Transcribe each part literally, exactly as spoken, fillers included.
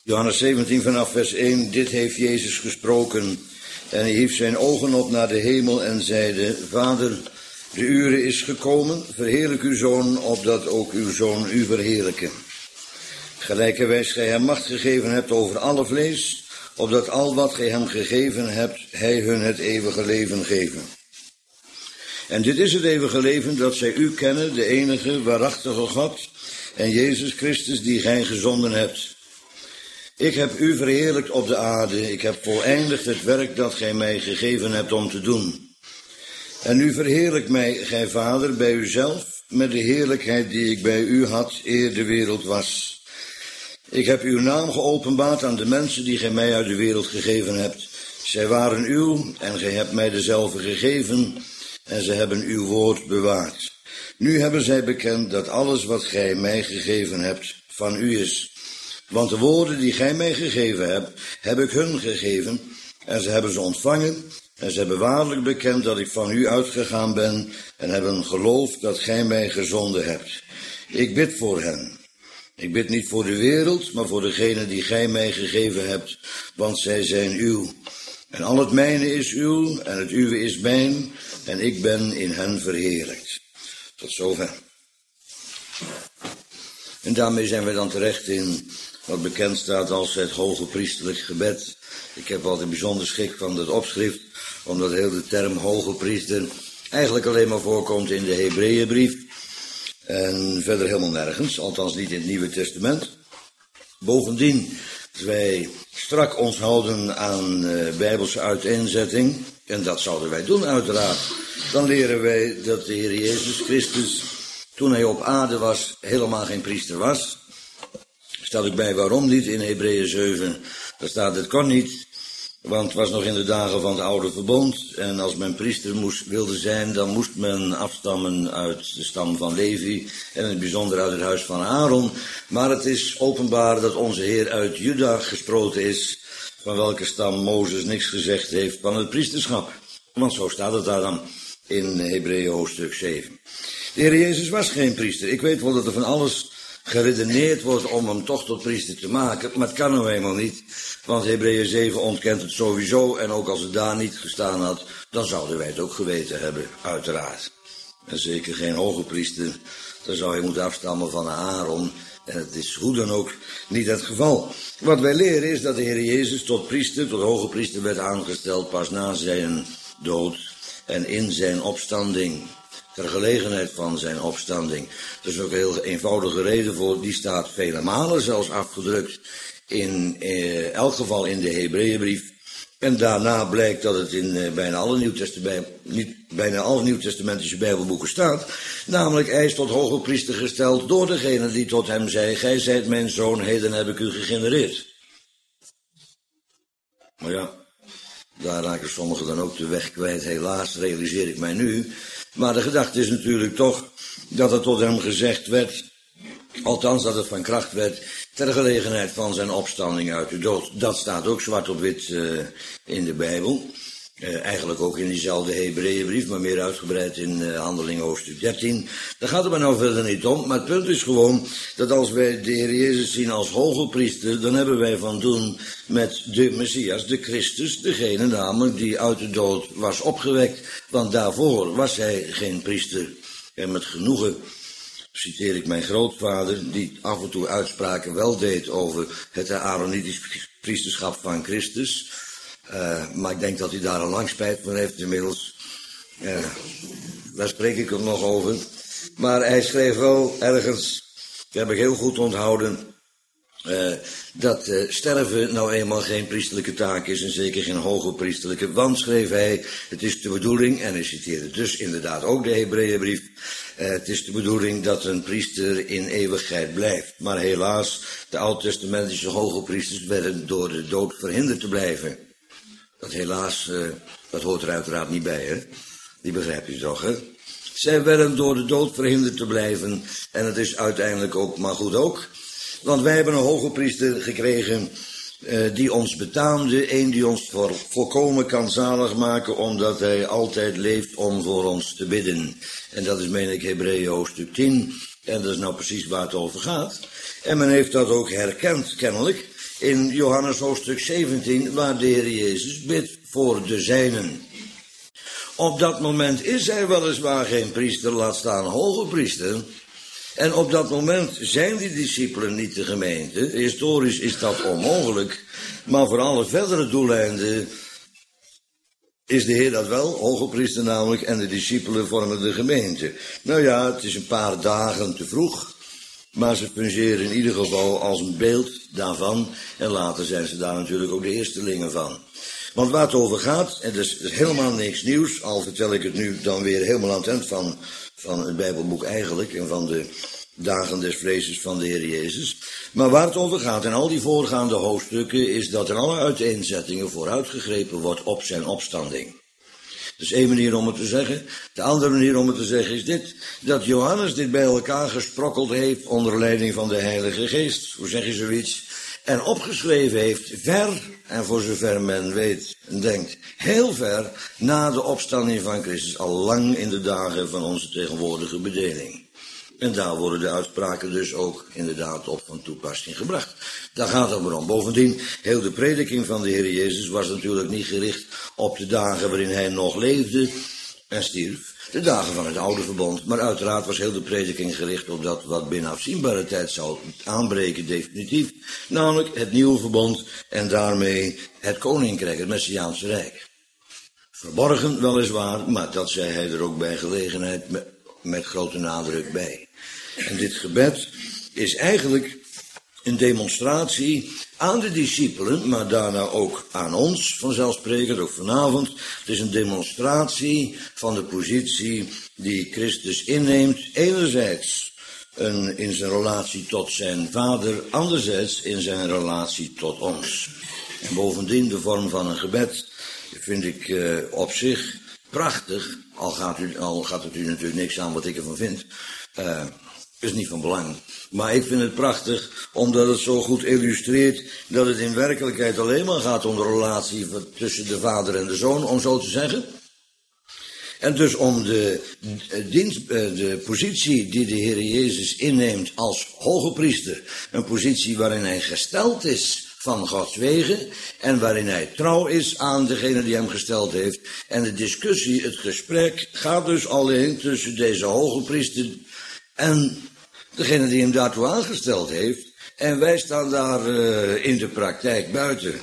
Johannes zeventien vanaf vers één. Dit heeft Jezus gesproken. En hij hief zijn ogen op naar de hemel en zeide: Vader, de ure is gekomen. Verheerlijk uw Zoon, opdat ook uw Zoon u verheerlijke. Gelijkerwijs gij hem macht gegeven hebt over alle vlees, opdat al wat gij hem gegeven hebt, hij hun het eeuwige leven geven. En dit is het eeuwige leven, dat zij u kennen, de enige waarachtige God, en Jezus Christus, die gij gezonden hebt. Ik heb u verheerlijkt op de aarde, ik heb voleindigd het werk dat gij mij gegeven hebt om te doen. En u verheerlijkt mij, gij Vader, bij uzelf, met de heerlijkheid die ik bij u had, eer de wereld was. Ik heb uw naam geopenbaard aan de mensen die gij mij uit de wereld gegeven hebt. Zij waren uw, en gij hebt mij dezelfde gegeven, en ze hebben uw woord bewaard. Nu hebben zij bekend dat alles wat gij mij gegeven hebt, van u is. Want de woorden die gij mij gegeven hebt, heb ik hun gegeven, en ze hebben ze ontvangen, en ze hebben waarlijk bekend dat ik van u uitgegaan ben, en hebben geloofd dat gij mij gezonden hebt. Ik bid voor hen. Ik bid niet voor de wereld, maar voor degene die gij mij gegeven hebt, want zij zijn uw. En al het mijne is uw, en het uwe is mijn, en ik ben in hen verheerlijkt. Tot zover. En daarmee zijn we dan terecht in wat bekend staat als het hoge priesterlijk gebed. Ik heb altijd bijzonder schik van dat opschrift, omdat heel de term hoge priester eigenlijk alleen maar voorkomt in de Hebreeënbrief. En verder helemaal nergens, althans niet in het Nieuwe Testament. Bovendien, als wij strak ons houden aan uh, Bijbelse uiteenzetting, en dat zouden wij doen uiteraard, dan leren wij dat de Heer Jezus Christus, toen hij op aarde was, helemaal geen priester was. Er staat ook bij waarom niet in Hebreeën zeven. Daar staat: het kon niet, want het was nog in de dagen van het oude verbond. En als men priester moest, wilde zijn, dan moest men afstammen uit de stam van Levi. En in het bijzonder uit het huis van Aaron. Maar het is openbaar dat onze Heer uit Juda gesproten is, van welke stam Mozes niks gezegd heeft van het priesterschap. Want zo staat het daar dan in Hebreeën hoofdstuk zeven. De Heer Jezus was geen priester. Ik weet wel dat er van alles geredeneerd wordt om hem toch tot priester te maken, maar het kan nou eenmaal niet, want Hebreeën zeven ontkent het sowieso, en ook als het daar niet gestaan had, dan zouden wij het ook geweten hebben, uiteraard. En zeker geen hoge priester, dan zou hij moeten afstammen van Aaron, en het is hoe dan ook niet het geval. Wat wij leren is dat de Heer Jezus tot priester, tot hoge priester werd aangesteld pas na zijn dood en in zijn opstanding. Ter gelegenheid van zijn opstanding. Er is ook een heel eenvoudige reden voor. Die staat vele malen zelfs afgedrukt. In eh, elk geval in de Hebreeënbrief. En daarna blijkt dat het in eh, bijna alle Nieuwtestament, niet bijna alle Nieuwtestamentische Bijbelboeken staat. Namelijk, hij is tot hoge priester gesteld door degene die tot hem zei: gij zijt mijn zoon, heden heb ik u gegenereerd. Maar ja, daar raken sommigen dan ook de weg kwijt. Helaas, realiseer ik mij nu. Maar de gedachte is natuurlijk toch dat er tot hem gezegd werd, althans dat het van kracht werd, ter gelegenheid van zijn opstanding uit de dood. Dat staat ook zwart op wit uh, in de Bijbel. Uh, eigenlijk ook in diezelfde Hebreeënbrief, maar meer uitgebreid in uh, Handelingen hoofdstuk dertien. Daar gaat het maar nou verder niet om. Maar het punt is gewoon dat als wij de Heer Jezus zien als hoge priester, dan hebben wij van doen met de Messias, de Christus, degene namelijk die uit de dood was opgewekt. Want daarvoor was hij geen priester. En met genoegen citeer ik mijn grootvader, die af en toe uitspraken wel deed over het Aaronitisch priesterschap van Christus. Uh, maar ik denk dat hij daar al lang spijt van heeft inmiddels. Uh, daar spreek ik hem nog over. Maar hij schreef wel ergens, dat heb ik heel goed onthouden, uh, dat uh, sterven nou eenmaal geen priesterlijke taak is, en zeker geen hoge priesterlijke. Want, schreef hij, het is de bedoeling, en hij citeerde dus inderdaad ook de Hebreeënbrief, uh, het is de bedoeling dat een priester in eeuwigheid blijft. Maar helaas, de oud-testamentische hoge priesters werden door de dood verhinderd te blijven. Dat helaas, uh, dat hoort er uiteraard niet bij, hè. Die begrijp je toch, hè. Zij werden door de dood verhinderd te blijven. En het is uiteindelijk ook maar goed ook. Want wij hebben een hoge priester gekregen uh, die ons betaamde. Een die ons voor, volkomen kan zalig maken, omdat hij altijd leeft om voor ons te bidden. En dat is, meen ik, Hebreeën hoofdstuk tien. En dat is nou precies waar het over gaat. En men heeft dat ook herkend, kennelijk, in Johannes hoofdstuk zeventien, waar de Heer Jezus bidt voor de zijnen. Op dat moment is hij weliswaar geen priester, laat staan hoge priester. En op dat moment zijn die discipelen niet de gemeente. Historisch is dat onmogelijk. Maar voor alle verdere doeleinden is de Heer dat wel, hoge priester namelijk, en de discipelen vormen de gemeente. Nou ja, het is een paar dagen te vroeg. Maar ze fungeren in ieder geval als een beeld daarvan. En later zijn ze daar natuurlijk ook de eerstelingen van. Want waar het over gaat, en dat is, dat is helemaal niks nieuws, al vertel ik het nu dan weer helemaal aan het eind van, van het Bijbelboek eigenlijk, en van de dagen des vleesjes van de Heer Jezus. Maar waar het over gaat in al die voorgaande hoofdstukken, is dat in alle uiteenzettingen vooruitgegrepen wordt op zijn opstanding. Dat is één manier om het te zeggen. De andere manier om het te zeggen is dit, dat Johannes dit bij elkaar gesprokkeld heeft onder leiding van de Heilige Geest. Hoe zeg je zoiets? En opgeschreven heeft ver, en voor zover men weet en denkt, heel ver na de opstanding van Christus, al lang in de dagen van onze tegenwoordige bedeling. En daar worden de uitspraken dus ook inderdaad op van toepassing gebracht. Daar gaat het maar om. Bovendien, heel de prediking van de Heer Jezus was natuurlijk niet gericht op de dagen waarin hij nog leefde en stierf. De dagen van het oude verbond. Maar uiteraard was heel de prediking gericht op dat wat binnen afzienbare tijd zou aanbreken definitief. Namelijk het nieuwe verbond en daarmee het koninkrijk, het Messiaanse Rijk. Verborgen weliswaar, maar dat zei hij er ook bij gelegenheid met, met grote nadruk bij. En dit gebed is eigenlijk een demonstratie aan de discipelen, maar daarna ook aan ons, vanzelfsprekend, ook vanavond. Het is een demonstratie van de positie die Christus inneemt, enerzijds een, in zijn relatie tot zijn Vader, anderzijds in zijn relatie tot ons. En bovendien de vorm van een gebed vind ik uh, op zich prachtig, al gaat, u, al gaat het u natuurlijk niks aan wat ik ervan vind. Uh, is niet van belang. Maar ik vind het prachtig, omdat het zo goed illustreert dat het in werkelijkheid alleen maar gaat om de relatie tussen de vader en de zoon, om zo te zeggen. En dus om de, dienst, de positie die de Heer Jezus inneemt als hoge priester, een positie waarin hij gesteld is van Gods wegen en waarin hij trouw is aan degene die hem gesteld heeft. En de discussie, het gesprek, gaat dus alleen tussen deze hoge priester en degene die hem daartoe aangesteld heeft. En wij staan daar uh, in de praktijk buiten.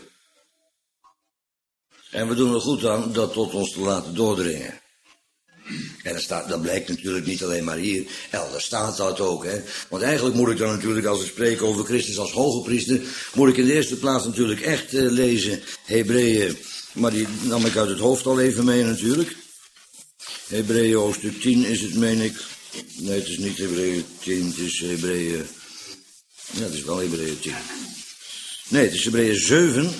En we doen er goed aan dat tot ons te laten doordringen. En dat, staat, dat blijkt natuurlijk niet alleen maar hier, elders staat dat ook. Hè? Want eigenlijk moet ik dan natuurlijk, als we spreken over Christus als hoge priester, moet ik in de eerste plaats natuurlijk echt uh, lezen Hebreeën, maar die nam ik uit het hoofd al even mee natuurlijk. Hebreeën hoofdstuk tien is het, meen ik. Nee, het is niet Hebreeën tien, het is Hebreeën, ja, het is wel Hebreeën tien. Nee, het is Hebreeën zeven.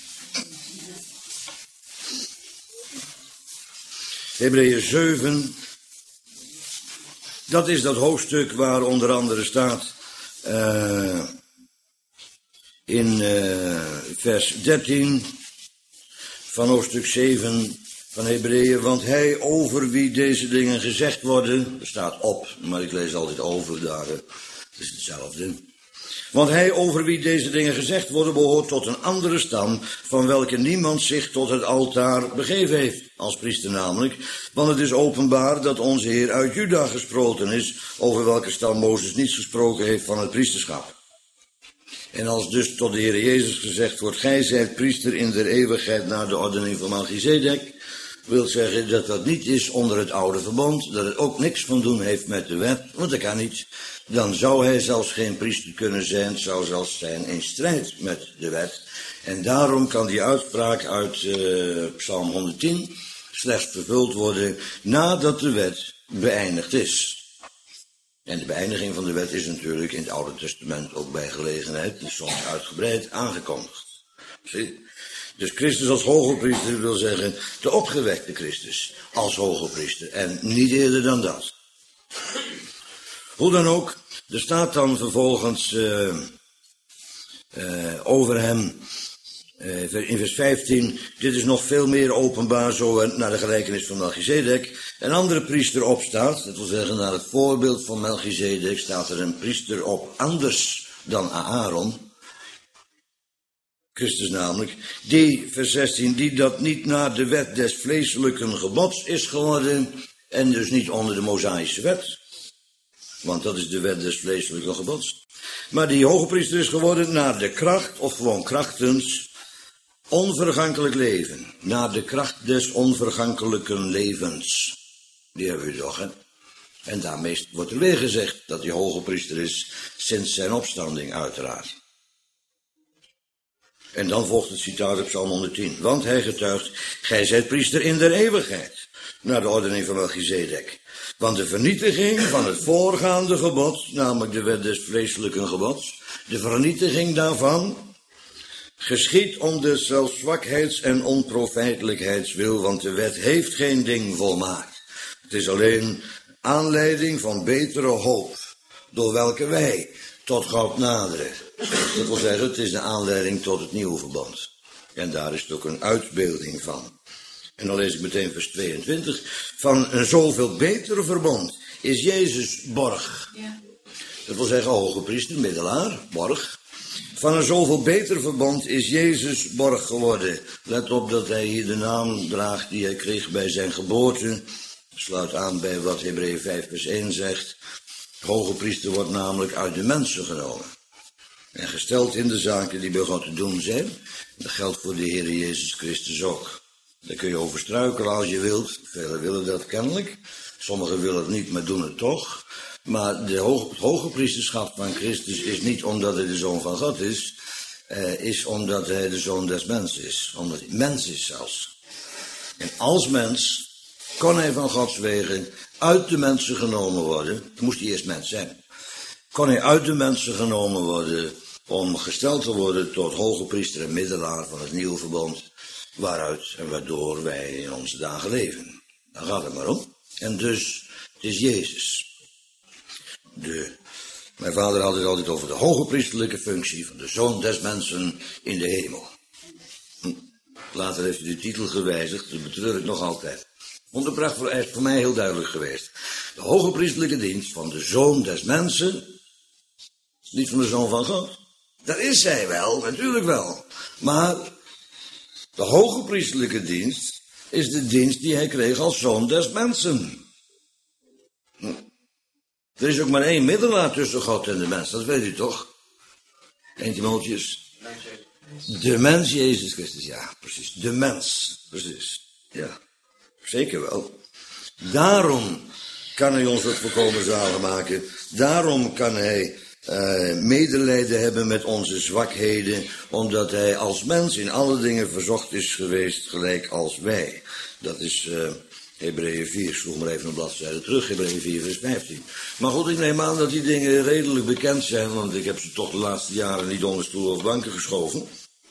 Hebreeën zeven, dat is dat hoofdstuk waar onder andere staat uh, in uh, vers dertien van hoofdstuk zeven van Hebreeën, want hij over wie deze dingen gezegd worden, er staat op, maar ik lees altijd over, daar uh, het is hetzelfde. Want hij over wie deze dingen gezegd worden behoort tot een andere stam, van welke niemand zich tot het altaar begeven heeft, als priester namelijk. Want het is openbaar dat onze Heer uit Juda gesproken is, over welke stam Mozes niet gesproken heeft van het priesterschap. En als dus tot de Heer Jezus gezegd wordt, gij zijt priester in der eeuwigheid naar de ordening van Melchizedek, wil zeggen dat dat niet is onder het oude verbond, dat het ook niks van doen heeft met de wet, want dat kan niet. Dan zou hij zelfs geen priester kunnen zijn, het zou zelfs zijn in strijd met de wet. En daarom kan die uitspraak uit uh, Psalm honderdtien slechts vervuld worden nadat de wet beëindigd is. En de beëindiging van de wet is natuurlijk in het Oude Testament ook bij gelegenheid, soms uitgebreid, aangekondigd. Zie? Dus Christus als hoge priester wil zeggen de opgewekte Christus als hoge priester en niet eerder dan dat. Hoe dan ook, er staat dan vervolgens uh, uh, over hem uh, in vers vijftien, dit is nog veel meer openbaar zo naar de gelijkenis van Melchizedek. Een andere priester opstaat, dat wil zeggen naar het voorbeeld van Melchizedek staat er een priester op anders dan Aaron. Christus namelijk, die, vers zestien, die dat niet naar de wet des vleeselijken gebods is geworden, en dus niet onder de Mosaïsche wet, want dat is de wet des vleeselijken gebods, maar die hoge priester is geworden naar de kracht, of gewoon krachtens, onvergankelijk leven, naar de kracht des onvergankelijke levens. Die hebben we toch, hè? En daarmee wordt er weer gezegd dat hij hoge priester is sinds zijn opstanding, uiteraard. En dan volgt het citaat op Psalm honderdtien. Want hij getuigt, gij zijt priester in der eeuwigheid, naar de ordening van Melchizedek. Want de vernietiging van het voorgaande gebod, namelijk de wet des vleeselijken gebods, de vernietiging daarvan geschiedt om de zelfzwakheids- en onprofijtelijkheidswil, want de wet heeft geen ding volmaakt. Het is alleen aanleiding van betere hoop, door welke wij tot God naderen. Dat wil zeggen, het is de aanleiding tot het nieuwe verbond. En daar is het ook een uitbeelding van. En dan lees ik meteen vers tweeëntwintig. Van een zoveel betere verbond is Jezus borg. Ja. Dat wil zeggen, hoge priester, middelaar, borg. Van een zoveel beter verbond is Jezus borg geworden. Let op dat hij hier de naam draagt die hij kreeg bij zijn geboorte. Sluit aan bij wat Hebreeën vijf vers één zegt. De hoge priester wordt namelijk uit de mensen genomen. En gesteld in de zaken die bij God te doen zijn. Dat geldt voor de Heer Jezus Christus ook. Daar kun je over struikelen als je wilt. Velen willen dat kennelijk. Sommigen willen het niet, maar doen het toch. Maar de hoge, het hoge priesterschap van Christus is niet omdat hij de Zoon van God is. Eh, is omdat hij de Zoon des mensen is. Omdat hij mens is zelfs. En als mens kon hij van Gods wegen uit de mensen genomen worden. Dan moest hij eerst mens zijn. Kon hij uit de mensen genomen worden om gesteld te worden tot hoge priester en middelaar van het nieuwe verbond. Waaruit en waardoor wij in onze dagen leven. Daar gaat het maar om. En dus, het is Jezus. De, mijn vader had het altijd over de hoge priesterlijke functie van de Zoon des mensen in de hemel. Hm. Later heeft hij de titel gewijzigd, dat betreur ik nog altijd. Onderbracht voor, is voor mij heel duidelijk geweest. De hoge priesterlijke dienst van de Zoon des mensen, niet van de Zoon van God. Dat is zij wel, natuurlijk wel. Maar de hoge priesterlijke dienst is de dienst die hij kreeg als Zoon des mensen. Hm. Er is ook maar één middelaar tussen God en de mens, dat weet u toch? Eén Timotheus. De mens Jezus Christus, ja, precies. De mens, precies, ja. Zeker wel. Daarom kan hij ons het volkomen zalig maken. Daarom kan hij uh, medelijden hebben met onze zwakheden. Omdat hij als mens in alle dingen verzocht is geweest, gelijk als wij. Dat is uh, Hebreeën vier. Sloeg maar even een bladzijde terug. Hebreeën vier vers vijftien. Maar goed, ik neem aan dat die dingen redelijk bekend zijn. Want ik heb ze toch de laatste jaren niet onder stoel of banken geschoven.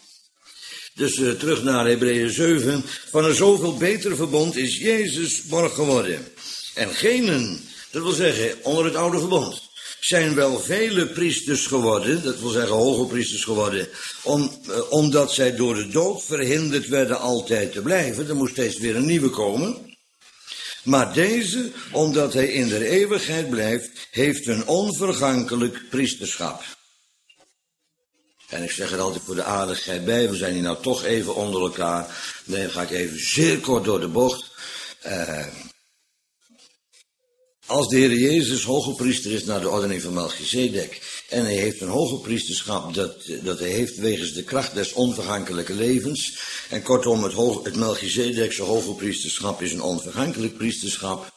Dus uh, terug naar Hebreeën zeven. Van een zoveel beter verbond is Jezus borg geworden. En genen, dat wil zeggen, onder het oude verbond, zijn wel vele priesters geworden, dat wil zeggen hoge priesters geworden, om, uh, omdat zij door de dood verhinderd werden altijd te blijven. Er moest steeds weer een nieuwe komen. Maar deze, omdat hij in de eeuwigheid blijft, heeft een onvergankelijk priesterschap. En ik zeg er altijd voor de aardigheid bij, we zijn hier nou toch even onder elkaar. Dan ga ik even zeer kort door de bocht. Uh, als de Heer Jezus hoge priester is naar de ordening van Melchizedek, en hij heeft een hoge priesterschap dat, dat hij heeft wegens de kracht des onvergankelijke levens, en kortom het, hoge, het Melchizedekse hoge priesterschap is een onvergankelijk priesterschap,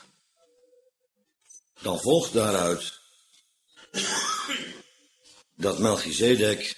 dan volgt daaruit dat Melchizedek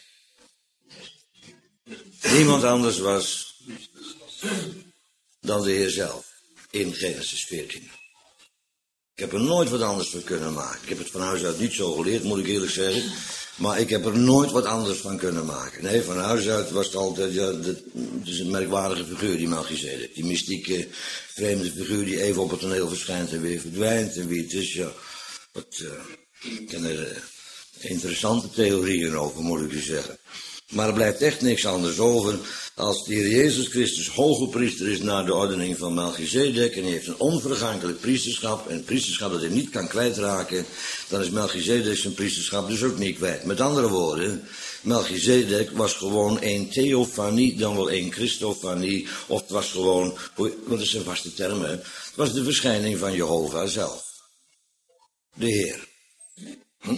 niemand anders was dan de Heer zelf in Genesis veertien. Ik heb er nooit wat anders van kunnen maken. Ik heb het van huis uit niet zo geleerd, moet ik eerlijk zeggen. Maar ik heb er nooit wat anders van kunnen maken. Nee, van huis uit was het altijd, ja, dat, het is een merkwaardige figuur, die Melchizedek. Die mystieke, vreemde figuur die even op het toneel verschijnt en weer verdwijnt. En wie het is, ja, wat, uh, ik ken er uh, interessante theorieën over, moet ik u zeggen. Maar er blijft echt niks anders over als de Heer Jezus Christus hoge priester is naar de ordening van Melchizedek en hij heeft een onvergankelijk priesterschap en een priesterschap dat hij niet kan kwijtraken, dan is Melchizedek zijn priesterschap dus ook niet kwijt. Met andere woorden, Melchizedek was gewoon een theofanie, dan wel een Christofanie, of het was gewoon, wat is een vaste term, hè? Het was de verschijning van Jehovah zelf. De Heer. Hm?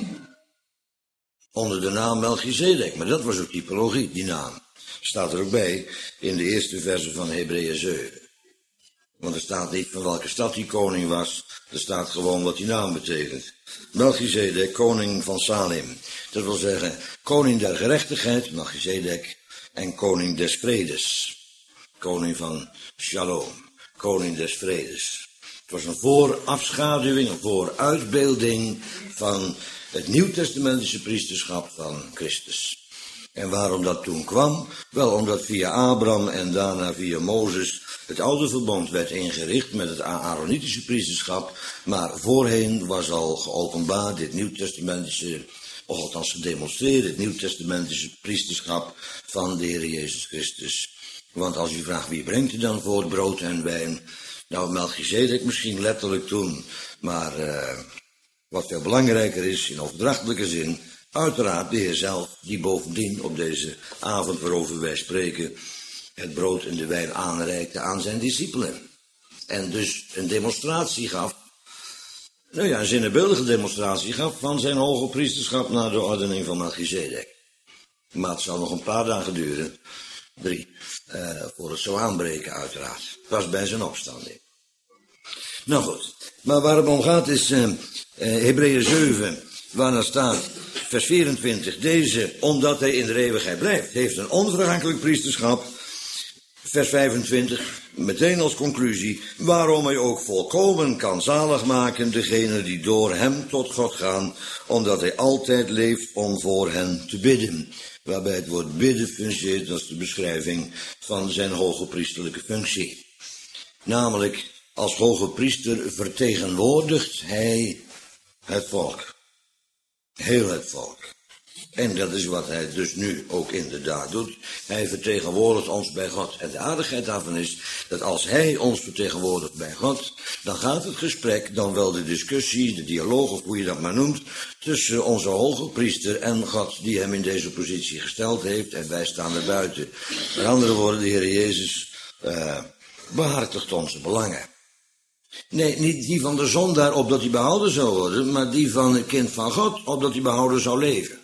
Onder de naam Melchizedek, maar dat was ook typologie, die naam. Staat er ook bij in de eerste verse van Hebreeën zeven. Want er staat niet van welke stad die koning was, er staat gewoon wat die naam betekent. Melchizedek, koning van Salem. Dat wil zeggen, koning der gerechtigheid, Melchizedek, en koning des vredes. Koning van Shalom, koning des vredes. Het was een voorafschaduwing, een vooruitbeelding van het nieuwtestamentische priesterschap van Christus. En waarom dat toen kwam? Wel omdat via Abraham en daarna via Mozes het oude verbond werd ingericht met het Aaronitische priesterschap, maar voorheen was al geopenbaard dit nieuwtestamentische, of althans gedemonstreerd, het nieuwtestamentische priesterschap van de Heer Jezus Christus. Want als u vraagt wie brengt u dan voor brood en wijn? Nou, Melchizedek misschien letterlijk toen, maar uh, wat veel belangrijker is in overdrachtelijke zin, uiteraard de Heer zelf, die bovendien op deze avond waarover wij spreken, het brood en de wijn aanreikte aan zijn discipelen. En dus een demonstratie gaf, nou ja, een zinnebeeldige demonstratie gaf van zijn hoge priesterschap naar de ordening van Melchizedek. Maar het zal nog een paar dagen duren, drie, uh, voor het zou aanbreken uiteraard. Pas bij zijn opstanding. Nou goed, maar waar het om gaat is uh, uh, Hebreeën zeven, waar dan staat, vers vierentwintig, deze, omdat hij in de eeuwigheid blijft, heeft een onvergankelijk priesterschap. Vers vijfentwintig, meteen als conclusie, waarom hij ook volkomen kan zalig maken degene die door hem tot God gaan, omdat hij altijd leeft om voor hen te bidden. Waarbij het woord bidden fungeert als de beschrijving van zijn hoge priesterlijke functie. Namelijk, als hoge priester vertegenwoordigt hij het volk. Heel het volk. En dat is wat hij dus nu ook inderdaad doet. Hij vertegenwoordigt ons bij God. En de aardigheid daarvan is dat als hij ons vertegenwoordigt bij God, dan gaat het gesprek, dan wel de discussie, de dialoog of hoe je dat maar noemt, tussen onze hoge priester en God die hem in deze positie gesteld heeft en wij staan er buiten. Met andere woorden, de Heer Jezus uh, behartigt onze belangen. Nee, niet die van de zondaar opdat hij behouden zou worden, maar die van het kind van God opdat hij behouden zou leven.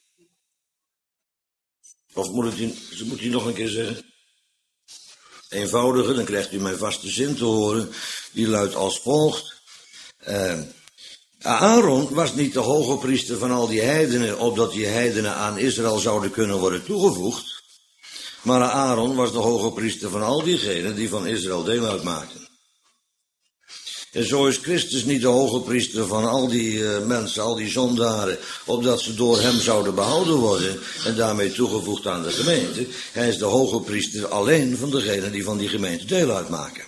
Of moet, het, moet hij nog een keer zeggen? Eenvoudiger, dan krijgt u mijn vaste zin te horen. Die luidt als volgt. Uh, Aaron was niet de hoge priester van al die heidenen, opdat die heidenen aan Israël zouden kunnen worden toegevoegd. Maar Aaron was de hoge priester van al diegenen die van Israël deel uitmaakten. En zo is Christus niet de hoge priester van al die uh, mensen, al die zondaren, opdat ze door hem zouden behouden worden en daarmee toegevoegd aan de gemeente. Hij is de hoge priester alleen van degenen die van die gemeente deel uitmaken.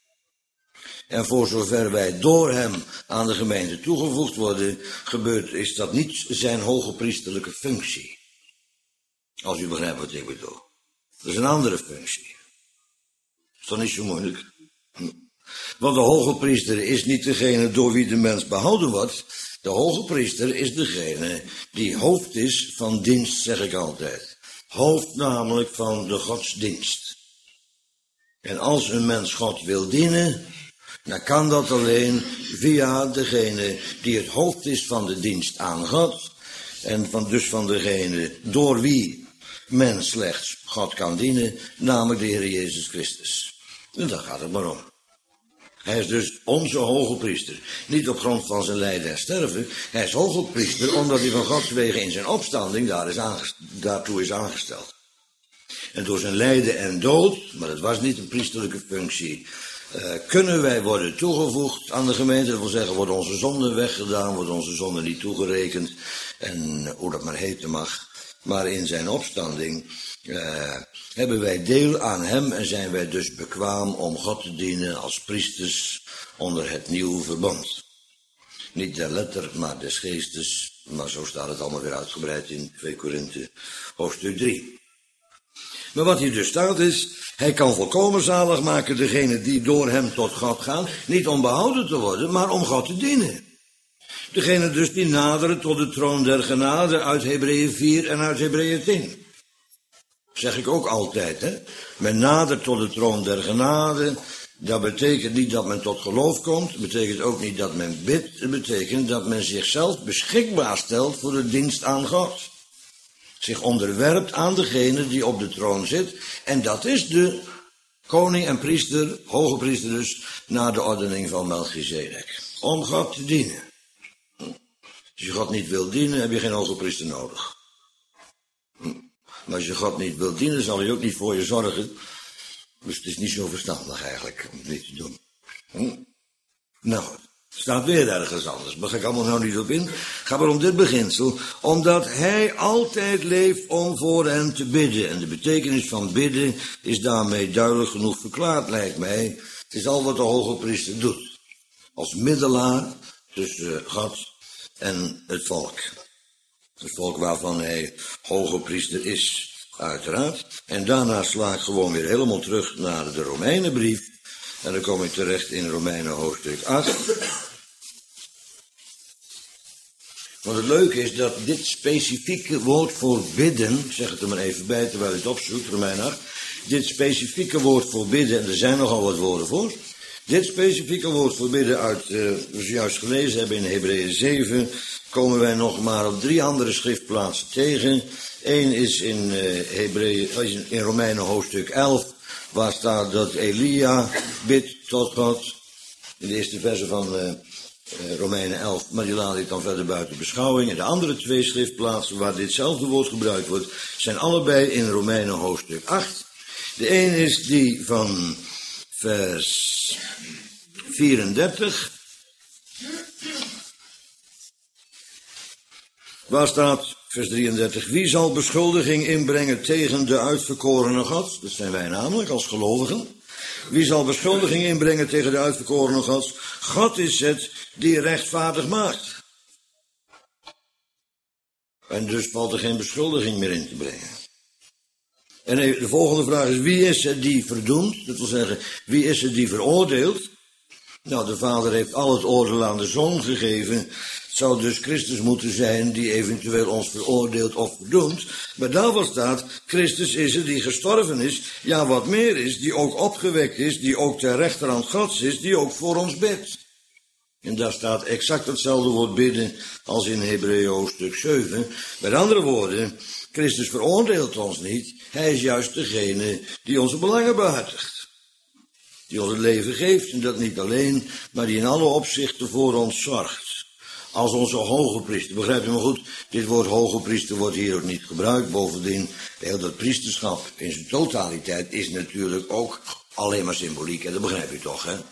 En voor zover wij door hem aan de gemeente toegevoegd worden, gebeurt, is dat niet zijn hoge priesterlijke functie. Als u begrijpt wat ik bedoel. Dat is een andere functie. Is dat niet zo moeilijk? Hm. Want de hoge priester is niet degene door wie de mens behouden wordt. De hoge priester is degene die hoofd is van dienst, zeg ik altijd. Hoofd namelijk van de godsdienst. En als een mens God wil dienen, dan kan dat alleen via degene die het hoofd is van de dienst aan God. En van, dus van degene door wie men slechts God kan dienen, namelijk de Heer Jezus Christus. En daar gaat het maar om. Hij is dus onze hoge priester. Niet op grond van zijn lijden en sterven. Hij is hoge priester omdat hij van Gods wegen in zijn opstanding daar is aangest- daartoe is aangesteld. En door zijn lijden en dood, maar het was niet een priesterlijke functie, uh, kunnen wij worden toegevoegd aan de gemeente. Dat wil zeggen, worden onze zonden weggedaan, worden onze zonden niet toegerekend. En hoe dat maar heten mag. Maar in zijn opstanding uh, hebben wij deel aan hem en zijn wij dus bekwaam om God te dienen als priesters onder het nieuwe verbond. Niet der letter, maar des geestes, maar zo staat het allemaal weer uitgebreid in twee Korinthe hoofdstuk drie. Maar wat hier dus staat is, hij kan volkomen zalig maken degene die door hem tot God gaan, niet om behouden te worden, maar om God te dienen. Degene dus die naderen tot de troon der genade uit Hebreeën vier en uit Hebreeën tien. Zeg ik ook altijd, hè. Men nadert tot de troon der genade. Dat betekent niet dat men tot geloof komt. Dat betekent ook niet dat men bidt. Het betekent dat men zichzelf beschikbaar stelt voor de dienst aan God. Zich onderwerpt aan degene die op de troon zit. En dat is de koning en priester, hoge priester dus, naar de ordening van Melchizedek. Om God te dienen. Als je God niet wil dienen, heb je geen hoge priester nodig. Maar als je God niet wil dienen, zal hij ook niet voor je zorgen. Dus het is niet zo verstandig eigenlijk om het niet te doen. Hm? Nou, het staat weer ergens anders. Daar ga ik allemaal nou niet op in. Ga maar om dit beginsel. Omdat hij altijd leeft om voor hen te bidden. En de betekenis van bidden is daarmee duidelijk genoeg verklaard, lijkt mij. Het is al wat de hoge priester doet. Als middelaar tussen God en het volk. Het volk waarvan hij hoge priester is. Uiteraard. En daarna sla ik gewoon weer helemaal terug naar de Romeinenbrief. En dan kom ik terecht in Romeinen hoofdstuk acht. Want het leuke is dat dit specifieke woord voor bidden, ik zeg het er maar even bij terwijl je het opzoekt, Romeinen acht. Dit specifieke woord voor bidden, en er zijn nogal wat woorden voor. Dit specifieke woord voor bidden uit, uh, we juist gelezen hebben in Hebreeën zeven, komen wij nog maar op drie andere schriftplaatsen tegen. Eén is in, uh, Hebreeën, in Romeinen hoofdstuk elf, waar staat dat Elia bidt tot God. In de eerste verse van uh, uh, Romeinen elf, maar die laat ik dan verder buiten beschouwing. En de andere twee schriftplaatsen waar ditzelfde woord gebruikt wordt, zijn allebei in Romeinen hoofdstuk acht. De een is die van vers vierendertig. Waar staat, vers drieëndertig, wie zal beschuldiging inbrengen tegen de uitverkorene God? Dat zijn wij namelijk als gelovigen. Wie zal beschuldiging inbrengen tegen de uitverkorene God? God is het die rechtvaardig maakt. En dus valt er geen beschuldiging meer in te brengen. En de volgende vraag is, wie is het die verdoemt? Dat wil zeggen, wie is het die veroordeelt? Nou, de Vader heeft al het oordeel aan de Zoon gegeven. Het zou dus Christus moeten zijn die eventueel ons veroordeelt of verdoemt. Maar daarvan staat, Christus is het die gestorven is. Ja, wat meer is, die ook opgewekt is, die ook ter rechterhand Gods is, die ook voor ons bidt. En daar staat exact hetzelfde woord bidden als in Hebreeën hoofdstuk zeven. Met andere woorden, Christus veroordeelt ons niet. Hij is juist degene die onze belangen behartigt. Die ons het leven geeft, en dat niet alleen, maar die in alle opzichten voor ons zorgt. Als onze hoge priester, begrijp je me goed, dit woord hoge priester wordt hier ook niet gebruikt. Bovendien, heel dat priesterschap in zijn totaliteit is natuurlijk ook alleen maar symboliek. En dat begrijp je toch, hè?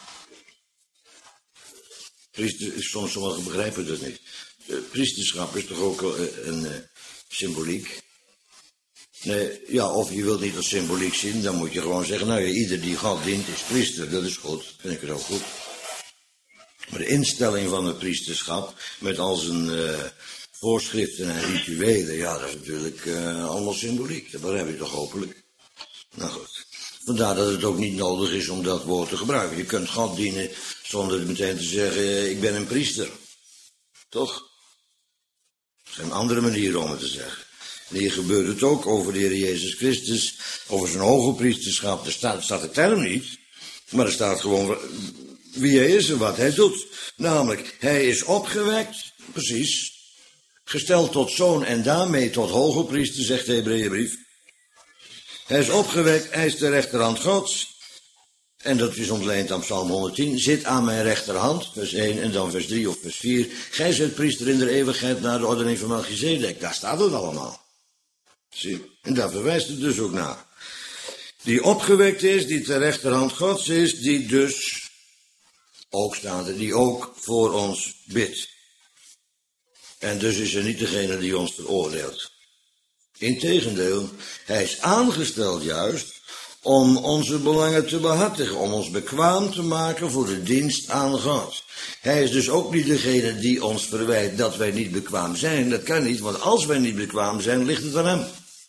Priester, soms sommigen begrijpen dat niet. Uh, priesterschap is toch ook uh, een uh, symboliek? Nee, ja, of je wilt niet als symboliek zien, dan moet je gewoon zeggen, nou ja, ieder die God dient is priester, dat is goed, vind ik het ook goed. Maar de instelling van het priesterschap, met al zijn uh, voorschriften en rituelen, ja, dat is natuurlijk uh, allemaal symboliek, dat begrijp je toch hopelijk. Nou goed, vandaar dat het ook niet nodig is om dat woord te gebruiken. Je kunt God dienen zonder meteen te zeggen, ik ben een priester. Toch? Er zijn andere manieren om het te zeggen. En hier gebeurt het ook over de Heer Jezus Christus, over zijn hoge priesterschap. Er staat, staat de term niet, maar er staat gewoon wie hij is en wat hij doet. Namelijk, hij is opgewekt, precies, gesteld tot zoon en daarmee tot hoge priester, zegt de Hebreeënbrief. Hij is opgewekt, hij is de rechterhand Gods. En dat is ontleend aan Psalm honderdtien. Zit aan mijn rechterhand, vers één en dan vers drie of vers vier. Gij zijt priester in de eeuwigheid naar de ordening van Melchizedek. Daar staat het allemaal. Zie, en daar verwijst het dus ook naar. Die opgewekt is, die ter rechterhand Gods is, die dus ook staat er, die ook voor ons bidt. En dus is er niet degene die ons veroordeelt. Integendeel, hij is aangesteld juist om onze belangen te behartigen, om ons bekwaam te maken voor de dienst aan God. Hij is dus ook niet degene die ons verwijt dat wij niet bekwaam zijn. Dat kan niet, want als wij niet bekwaam zijn, ligt het aan hem.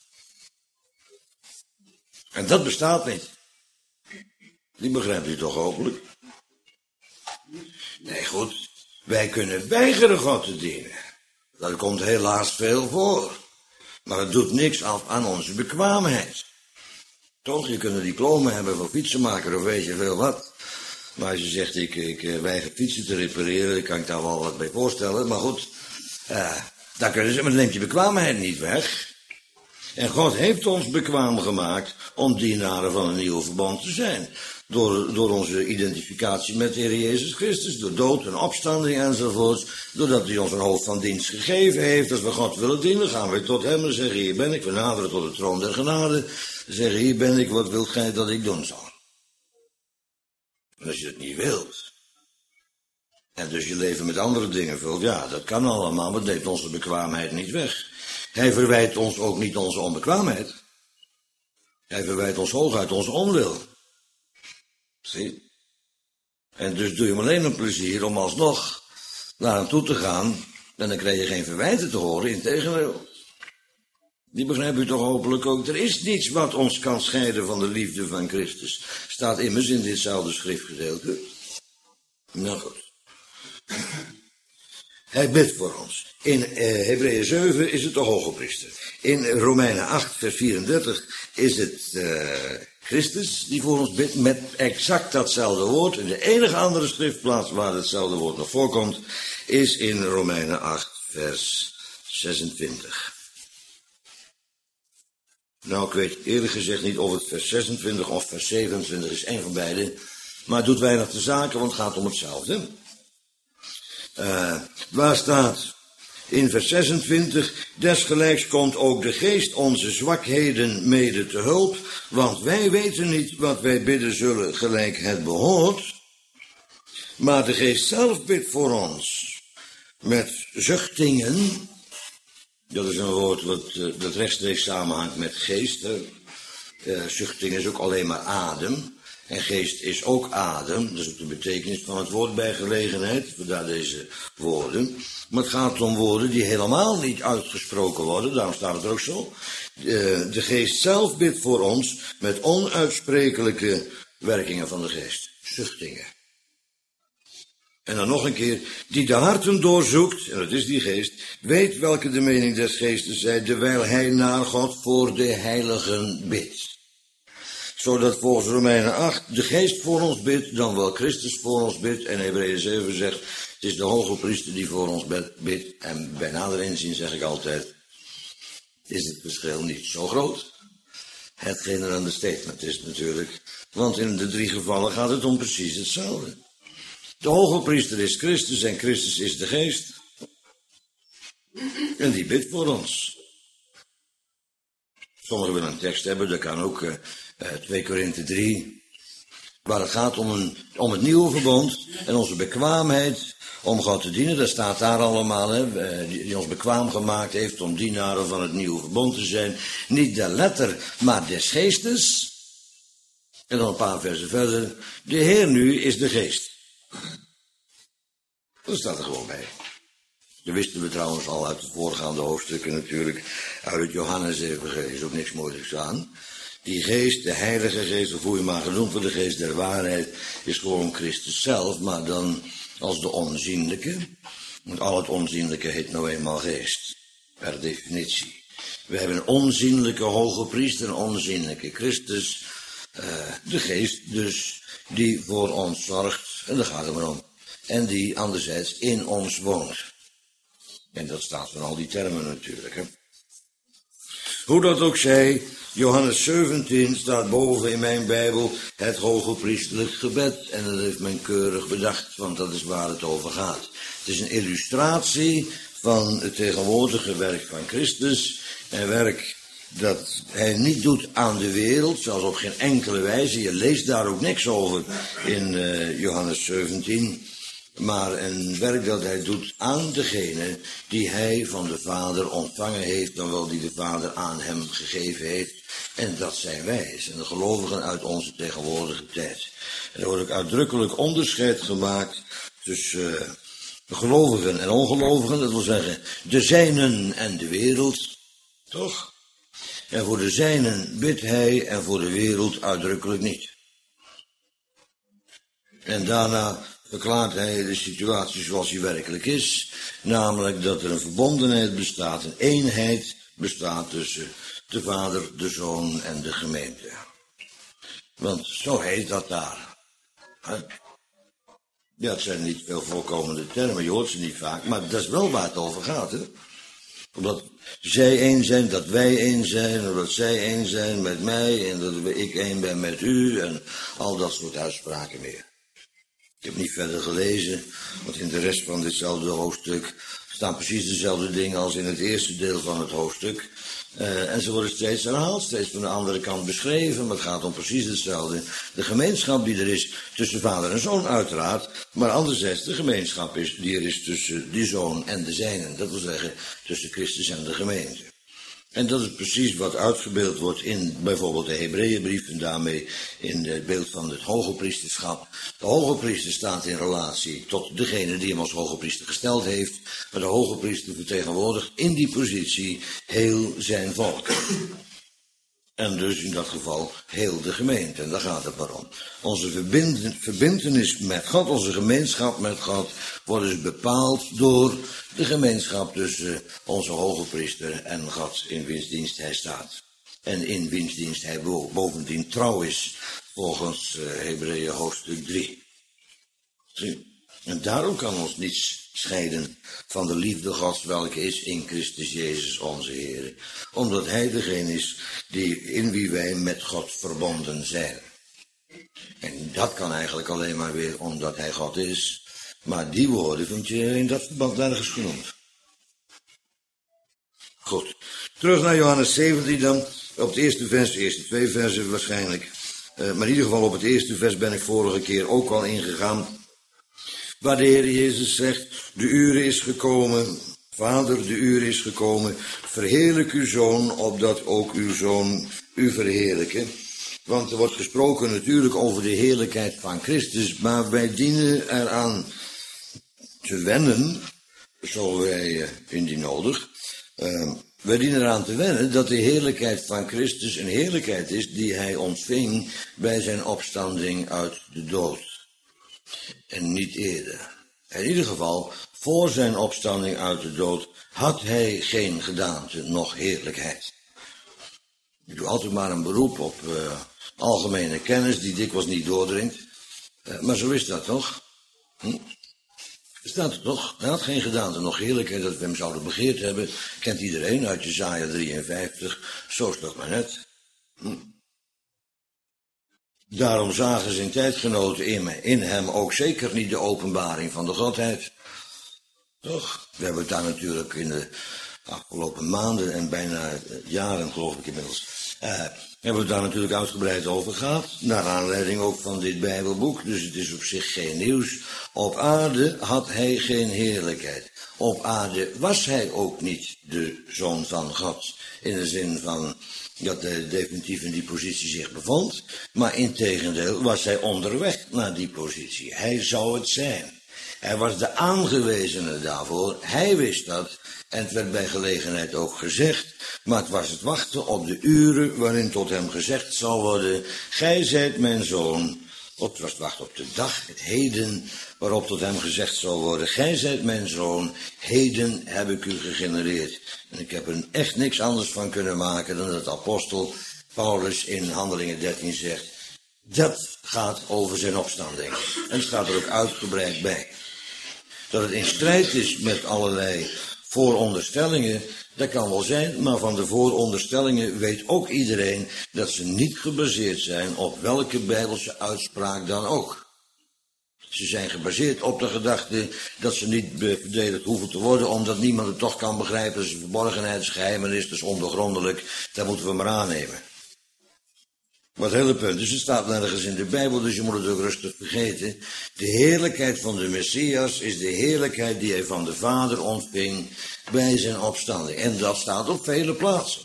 En dat bestaat niet. Die begrijpt u toch hopelijk? Nee, goed. Wij kunnen weigeren God te dienen. Dat komt helaas veel voor. Maar het doet niks af aan onze bekwaamheid. Toch, je kunt een diploma hebben voor fietsenmaker of weet je veel wat. Maar als je zegt, ik, ik weiger fietsen te repareren, dan kan ik daar wel wat bij voorstellen. Maar goed, uh, dan kunnen ze, maar dan neemt je bekwaamheid niet weg. En God heeft ons bekwaam gemaakt om dienaren van een nieuw verbond te zijn. Door, door onze identificatie met de Heer Jezus Christus, door dood en opstanding enzovoorts. Doordat hij ons een hoofd van dienst gegeven heeft. Als we God willen dienen, gaan we tot hem en zeggen, hier ben ik, we naderen tot de troon der genade. Zeggen, hier ben ik, wat wilt gij dat ik doen zal? En als je het niet wilt, en dus je leven met andere dingen vult, ja, dat kan allemaal, maar dat neemt onze bekwaamheid niet weg. Hij verwijt ons ook niet onze onbekwaamheid. Hij verwijt ons hooguit onze onwil. Zie? En dus doe je hem alleen een plezier om alsnog naar hem toe te gaan, en dan krijg je geen verwijten te horen, integendeel. Die begrijpt u toch hopelijk ook. Er is niets wat ons kan scheiden van de liefde van Christus. Staat immers in ditzelfde schriftgedeelte. Nou goed. Hij bidt voor ons. In uh, Hebreeën zeven is het de hogepriester. In Romeinen acht vers vierendertig is het uh, Christus die voor ons bidt met exact datzelfde woord. En de enige andere schriftplaats waar hetzelfde woord nog voorkomt is in Romeinen acht vers zesentwintig. Nou, ik weet eerlijk gezegd niet of het vers zesentwintig of vers zevenentwintig is, één van beide. Maar het doet weinig de zaken, want het gaat om hetzelfde. Uh, waar staat in vers zesentwintig, desgelijks komt ook de geest onze zwakheden mede te hulp, want wij weten niet wat wij bidden zullen gelijk het behoort, maar de geest zelf bidt voor ons met zuchtingen. Dat is een woord wat, uh, dat rechtstreeks samenhangt met geest. Uh, zuchting is ook alleen maar adem. En geest is ook adem. Dat is ook de betekenis van het woord bij gelegenheid. Vandaar deze woorden. Maar het gaat om woorden die helemaal niet uitgesproken worden. Daarom staat het er ook zo. Uh, de geest zelf bidt voor ons met onuitsprekelijke werkingen van de geest. Zuchtingen. En dan nog een keer, die de harten doorzoekt, en dat is die geest, weet welke de mening des geestes zij, terwijl hij naar God voor de heiligen bidt. Zodat volgens Romeinen acht de geest voor ons bidt, dan wel Christus voor ons bidt, en Hebreeën zeven zegt, het is de hoge priester die voor ons bidt, en bij nader inzien zeg ik altijd, is het verschil niet zo groot. Het generale statement is natuurlijk, want in de drie gevallen gaat het om precies hetzelfde. De hoge priester is Christus en Christus is de geest. En die bidt voor ons. Sommigen willen een tekst hebben, dat kan ook uh, twee Korinthe drie. Waar het gaat om, een, om het nieuwe verbond en onze bekwaamheid om God te dienen. Dat staat daar allemaal, hè, die, die ons bekwaam gemaakt heeft om dienaren van het nieuwe verbond te zijn. Niet de letter, maar des geestes. En dan een paar versen verder. De Heer nu is de geest. Dat staat er gewoon bij. Dat wisten we trouwens al uit de voorgaande hoofdstukken natuurlijk. Uit het Johannes-evangelie is ook niks moeilijks aan. Die geest, de heilige geest, of hoe je maar genoemd wordt, de geest der waarheid, is gewoon Christus zelf, maar dan als de onzienlijke. Want al het onzienlijke heet nou eenmaal geest, per definitie. We hebben een onzienlijke hoge priester, een onzienlijke Christus, uh, de geest dus, die voor ons zorgt, en daar gaat het maar om. En die anderzijds in ons woont. En dat staat van al die termen natuurlijk, hè. Hoe dat ook zij, Johannes zeventien staat boven in mijn Bijbel het hogepriesterlijk gebed. En dat heeft men keurig bedacht, want dat is waar het over gaat. Het is een illustratie van het tegenwoordige werk van Christus. Een werk dat hij niet doet aan de wereld, zelfs op geen enkele wijze. Je leest daar ook niks over in uh, Johannes zeventien. Maar een werk dat hij doet aan degene die hij van de Vader ontvangen heeft, dan wel die de Vader aan hem gegeven heeft. En dat zijn wij, zijn de gelovigen uit onze tegenwoordige tijd. En er wordt ook uitdrukkelijk onderscheid gemaakt tussen uh, de gelovigen en ongelovigen. Dat wil zeggen, de zijnen en de wereld. Toch? En voor de zijnen bidt hij en voor de wereld uitdrukkelijk niet. En daarna verklaart hij de situatie zoals die werkelijk is. Namelijk dat er een verbondenheid bestaat, een eenheid bestaat tussen de Vader, de Zoon en de gemeente. Want zo heet dat daar. Ja, het zijn niet veel voorkomende termen, je hoort ze niet vaak, maar dat is wel waar het over gaat, hè. Omdat zij één zijn, dat wij één zijn, omdat zij één zijn met mij en dat ik één ben met u en al dat soort uitspraken meer. Ik heb niet verder gelezen, want in de rest van ditzelfde hoofdstuk staan precies dezelfde dingen als in het eerste deel van het hoofdstuk. Uh, en ze worden steeds herhaald, steeds van de andere kant beschreven, maar het gaat om precies hetzelfde. De gemeenschap die er is tussen vader en zoon uiteraard, maar anderzijds de gemeenschap is, die er is tussen die zoon en de zijnen. Dat wil zeggen tussen Christus en de gemeente. En dat is precies wat uitgebeeld wordt in bijvoorbeeld de Hebreeënbrief en daarmee in het beeld van het hoge priesterschap. De hoge priester staat in relatie tot degene die hem als hoge priester gesteld heeft, maar de hoge priester vertegenwoordigt in die positie heel zijn volk. En dus in dat geval heel de gemeente. En daar gaat het maar om. Onze verbintenis met God, onze gemeenschap met God, wordt dus bepaald door de gemeenschap tussen onze hoge priester en God in wiens dienst hij staat. En in wiens dienst hij bovendien trouw is, volgens uh, Hebreeën hoofdstuk drie. En daarom kan ons niets scheiden van de liefde Gods, welke is in Christus Jezus onze Heer. Omdat hij degene is die, in wie wij met God verbonden zijn. En dat kan eigenlijk alleen maar weer omdat hij God is. Maar die woorden vind je in dat verband nergens genoemd. Goed. Terug naar Johannes zeventien dan. Op het eerste vers, de eerste twee versen waarschijnlijk. Uh, maar in ieder geval op het eerste vers ben ik vorige keer ook al ingegaan. Waar de Heer Jezus zegt, de uur is gekomen, Vader, de uur is gekomen, verheerlijk uw Zoon, opdat ook uw Zoon u verheerlijke. Want er wordt gesproken natuurlijk over de heerlijkheid van Christus, maar wij dienen eraan te wennen, zo wij indien nodig, uh, wij dienen eraan te wennen dat de heerlijkheid van Christus een heerlijkheid is die hij ontving bij zijn opstanding uit de dood. En niet eerder. In ieder geval, voor zijn opstanding uit de dood had hij geen gedaante, noch heerlijkheid. Ik doe altijd maar een beroep op uh, algemene kennis die dikwijls niet doordringt. Uh, maar zo is dat toch? Hm? Staat er toch? Hij had geen gedaante, noch heerlijkheid, dat we hem zouden begeerd hebben. Kent iedereen uit Jesaja drieënvijftig. Zo is dat maar net. Hm? Daarom zagen zijn tijdgenoten in, in hem ook zeker niet de openbaring van de Godheid. Toch? We hebben het daar natuurlijk in de afgelopen maanden en bijna jaren, geloof ik inmiddels, uh, hebben we het daar natuurlijk uitgebreid over gehad. Naar aanleiding ook van dit Bijbelboek, dus het is op zich geen nieuws. Op aarde had hij geen heerlijkheid. Op aarde was hij ook niet de Zoon van God, in de zin van dat hij definitief in die positie zich bevond, maar integendeel was hij onderweg naar die positie. Hij zou het zijn. Hij was de aangewezene daarvoor, hij wist dat, en het werd bij gelegenheid ook gezegd, maar het was het wachten op de uren waarin tot hem gezegd zou worden, gij zijt mijn zoon. Of het was het wachten op de dag, het heden, waarop tot hem gezegd zou worden, gij zijt mijn zoon, heden heb ik u gegenereerd. En ik heb er echt niks anders van kunnen maken dan dat apostel Paulus in Handelingen dertien zegt. Dat gaat over zijn opstanding. En het staat er ook uitgebreid bij. Dat het in strijd is met allerlei vooronderstellingen, dat kan wel zijn, maar van de vooronderstellingen weet ook iedereen dat ze niet gebaseerd zijn op welke Bijbelse uitspraak dan ook. Ze zijn gebaseerd op de gedachte dat ze niet verdedigd hoeven te worden, omdat niemand het toch kan begrijpen. Dat is een verborgenheidsgeheimenis, dat is ondoorgrondelijk, dat moeten we maar aannemen. Maar het hele punt is, het staat nergens in de Bijbel, dus je moet het ook rustig vergeten. De heerlijkheid van de Messias is de heerlijkheid die hij van de Vader ontving bij zijn opstanding. En dat staat op vele plaatsen.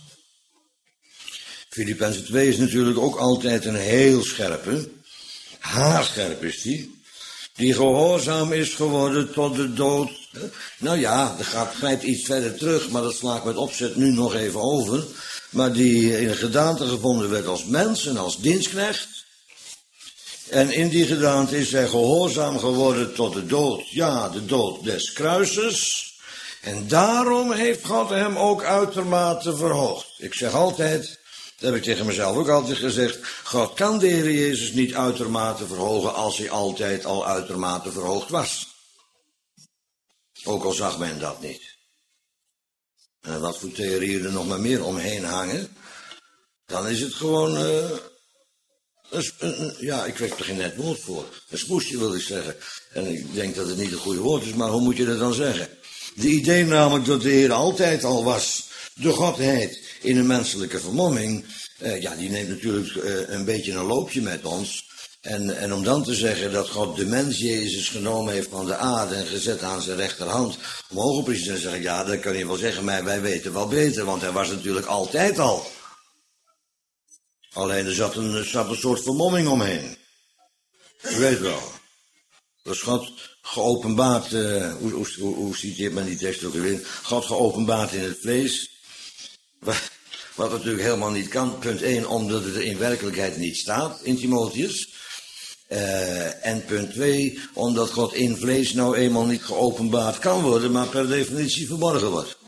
Filippenzen twee is natuurlijk ook altijd een heel scherpe, haarscherp is die, die gehoorzaam is geworden tot de dood. Nou ja, dat gaat, grijpt iets verder terug, maar dat sla ik met opzet nu nog even over. Maar die in een gedaante gevonden werd als mens en als dienstknecht. En in die gedaante is hij gehoorzaam geworden tot de dood. Ja, de dood des kruises. En daarom heeft God hem ook uitermate verhoogd. Ik zeg altijd, dat heb ik tegen mezelf ook altijd gezegd, God kan de Heer Jezus niet uitermate verhogen als hij altijd al uitermate verhoogd was. Ook al zag men dat niet. En wat voor theorieën er nog maar meer omheen hangen, dan is het gewoon, uh, een, een, ja, ik weet er geen net woord voor. Een smoesje wil ik zeggen. En ik denk dat het niet een goede woord is, maar hoe moet je dat dan zeggen? De idee namelijk dat de Heer altijd al was, de Godheid in een menselijke vermomming, uh, ja, die neemt natuurlijk uh, een beetje een loopje met ons. En, en om dan te zeggen dat God de mens Jezus genomen heeft van de aarde en gezet aan zijn rechterhand, om hogepriester te zeggen, ja, dat kan je wel zeggen, maar wij weten wel beter, want hij was natuurlijk altijd al. Alleen er zat een, er zat een soort vermomming omheen. U weet wel. Dat is God geopenbaard, uh, hoe, hoe, hoe, hoe citeert men die tekst ook weer? God geopenbaard in het vlees. Wat natuurlijk helemaal niet kan. Punt één, omdat het er in werkelijkheid niet staat in Timotheus. Uh, en punt twee, omdat God in vlees nou eenmaal niet geopenbaard kan worden, maar per definitie verborgen wordt.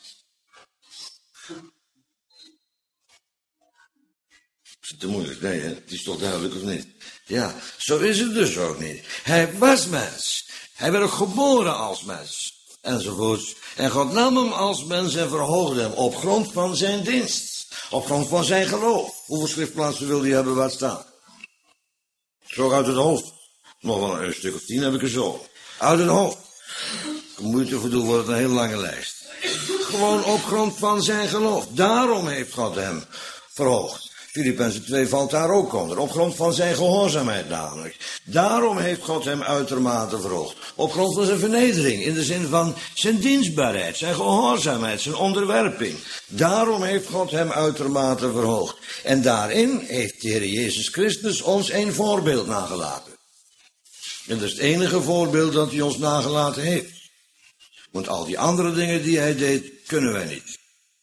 Is het te moeilijk? Nee, hè? Het is toch duidelijk of niet? Ja, zo is het dus ook niet. Hij was mens. Hij werd ook geboren als mens. Enzovoorts. En God nam hem als mens en verhoogde hem op grond van zijn dienst. Op grond van zijn geloof. Hoeveel schriftplaatsen wil hij hebben waar het staat? Zo uit het hoofd. Nog wel een stuk of tien heb ik er zo. Uit het hoofd. De moeite voor doen wordt een hele lange lijst. Gewoon op grond van zijn geloof. Daarom heeft God hem verhoogd. Filippenzen twee valt daar ook onder. Op grond van zijn gehoorzaamheid namelijk. Daarom heeft God hem uitermate verhoogd. Op grond van zijn vernedering. In de zin van zijn dienstbaarheid, zijn gehoorzaamheid, zijn onderwerping. Daarom heeft God hem uitermate verhoogd. En daarin heeft de Heer Jezus Christus ons een voorbeeld nagelaten. En dat is het enige voorbeeld dat hij ons nagelaten heeft. Want al die andere dingen die hij deed, kunnen wij niet.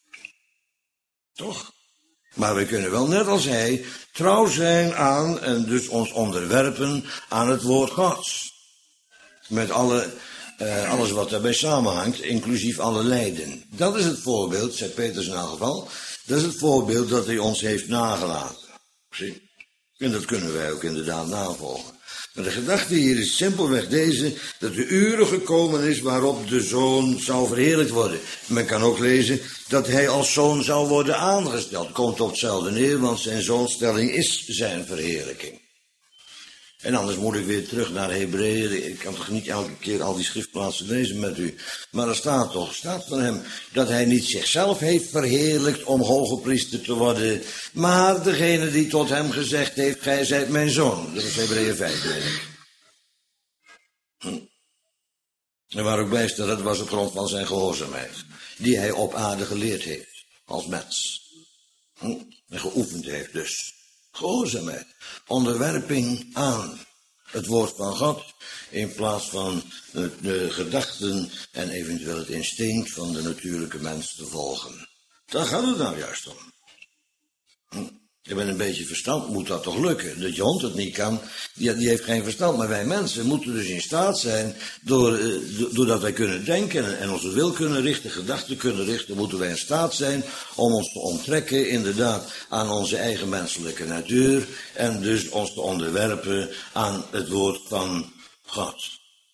Toch? Maar we kunnen wel, net als hij, trouw zijn aan en dus ons onderwerpen aan het woord Gods. Met alle, uh, alles wat daarbij samenhangt, inclusief alle lijden. Dat is het voorbeeld, zei Petrus in elk geval, dat is het voorbeeld dat hij ons heeft nagelaten. Zie? En dat kunnen wij ook inderdaad navolgen. Maar de gedachte hier is simpelweg deze, dat de uren gekomen is waarop de zoon zou verheerlijkt worden. Men kan ook lezen dat hij als zoon zou worden aangesteld. Komt op hetzelfde neer, want zijn zoonstelling is zijn verheerlijking. En anders moet ik weer terug naar Hebreeën. Ik kan toch niet elke keer al die schriftplaatsen lezen met u. Maar er staat toch, staat van hem, dat hij niet zichzelf heeft verheerlijkt om hoge priester te worden, maar degene die tot hem gezegd heeft, gij zijt mijn zoon. Dat is Hebreeën vijf, weet ik. Hm. En waar ook bij staat, dat was op grond van zijn gehoorzaamheid, die hij op aarde geleerd heeft, als mens. Hm. En geoefend heeft dus. Gehoorzaamheid, onderwerping aan het woord van God, in plaats van de, de gedachten en eventueel het instinct van de natuurlijke mens te volgen. Daar gaat het nou juist om. Hm. Met een beetje verstand moet dat toch lukken. Dat je hond het niet kan, die, die heeft geen verstand. Maar wij mensen moeten dus in staat zijn, door, uh, doordat wij kunnen denken en onze wil kunnen richten, gedachten kunnen richten, moeten wij in staat zijn om ons te onttrekken, inderdaad, aan onze eigen menselijke natuur. En dus ons te onderwerpen aan het woord van God.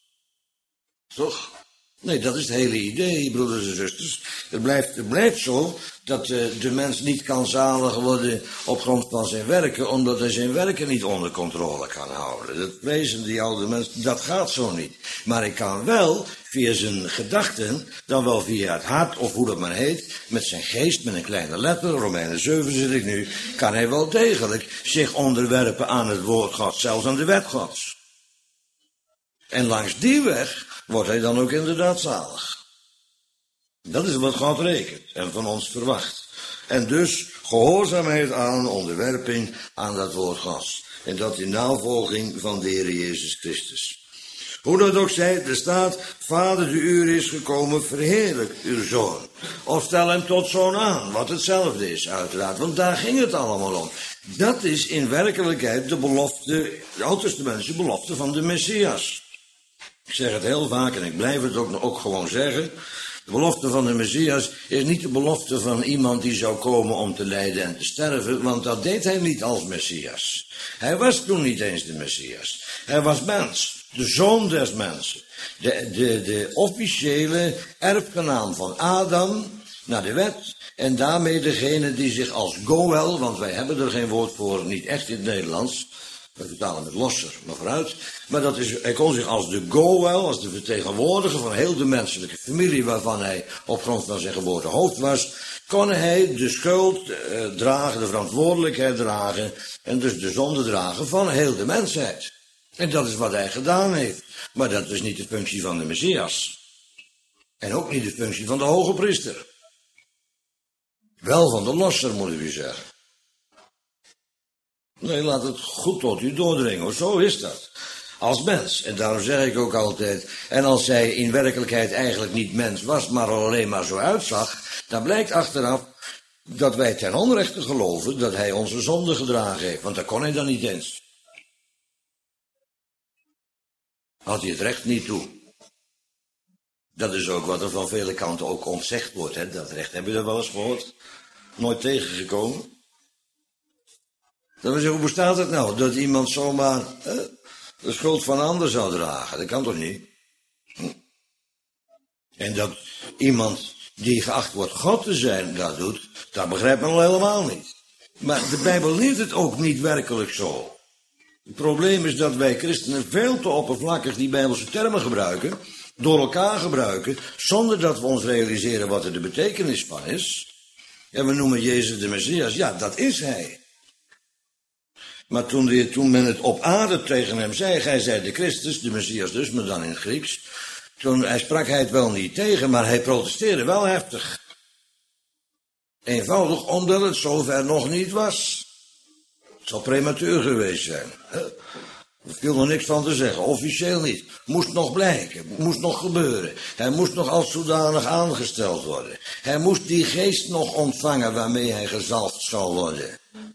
Toch? Nee, dat is het hele idee, broeders en zusters. Het blijft, het blijft zo dat uh, de mens niet kan zalig worden op grond van zijn werken, omdat hij zijn werken niet onder controle kan houden. Dat wezen die oude mens, dat gaat zo niet. Maar hij kan wel via zijn gedachten, dan wel via het hart, of hoe dat maar heet, met zijn geest, met een kleine letter, Romeinen zeven zit ik nu, kan hij wel degelijk zich onderwerpen aan het woord Gods, zelfs aan de wet Gods. En langs die weg wordt hij dan ook inderdaad zalig. Dat is wat God rekent en van ons verwacht. En dus gehoorzaamheid aan, onderwerping aan dat woord Gods. En dat in navolging van de Heer Jezus Christus. Hoe dat ook zij, er staat, Vader, de uur is gekomen, verheerlijk uw zoon. Of stel hem tot zoon aan, wat hetzelfde is uiteraard, want daar ging het allemaal om. Dat is in werkelijkheid de belofte, de oud-testamentische belofte van de Messias. Ik zeg het heel vaak en ik blijf het ook, ook gewoon zeggen. De belofte van de Messias is niet de belofte van iemand die zou komen om te lijden en te sterven, want dat deed hij niet als Messias. Hij was toen niet eens de Messias. Hij was mens, de zoon des mensen. De, de, de officiële erfgenaam van Adam naar de wet en daarmee degene die zich als Goël, want wij hebben er geen woord voor, niet echt in het Nederlands, we vertalen met losser, maar vooruit. Maar dat is, hij kon zich als de Goël, als de vertegenwoordiger van heel de menselijke familie waarvan hij op grond van zijn geboorte hoofd was, kon hij de schuld eh, dragen, de verantwoordelijkheid dragen en dus de zonde dragen van heel de mensheid. En dat is wat hij gedaan heeft. Maar dat is niet de functie van de Messias. En ook niet de functie van de hoge priester. Wel van de losser, moet ik u zeggen. Nee, laat het goed tot u doordringen, zo is dat. Als mens, en daarom zeg ik ook altijd, en als zij in werkelijkheid eigenlijk niet mens was, maar alleen maar zo uitzag, dan blijkt achteraf dat wij ten onrechte geloven dat hij onze zonde gedragen heeft, want dat kon hij dan niet eens. Had hij het recht niet toe. Dat is ook wat er van vele kanten ook ontzegd wordt, hè? Dat recht hebben we er wel eens gehoord. Nooit tegengekomen. Dan wil je, hoe bestaat het nou, dat iemand zomaar eh, de schuld van een ander zou dragen? Dat kan toch niet? Hm. En dat iemand die geacht wordt God te zijn dat doet, dat begrijpt men al helemaal niet. Maar de Bijbel leert het ook niet werkelijk zo. Het probleem is dat wij christenen veel te oppervlakkig die Bijbelse termen gebruiken, door elkaar gebruiken, zonder dat we ons realiseren wat er de betekenis van is. En we noemen Jezus de Messias, ja, dat is hij. Maar toen, die, toen men het op aarde tegen hem zei, gij zijt de Christus, de Messias dus, maar dan in het Grieks, toen hij sprak hij het wel niet tegen, maar hij protesteerde wel heftig. Eenvoudig omdat het zover nog niet was. Het zal prematuur geweest zijn. Er viel nog niks van te zeggen, officieel niet. Moest nog blijken, moest nog gebeuren. Hij moest nog als zodanig aangesteld worden. Hij moest die geest nog ontvangen waarmee hij gezalfd zou worden.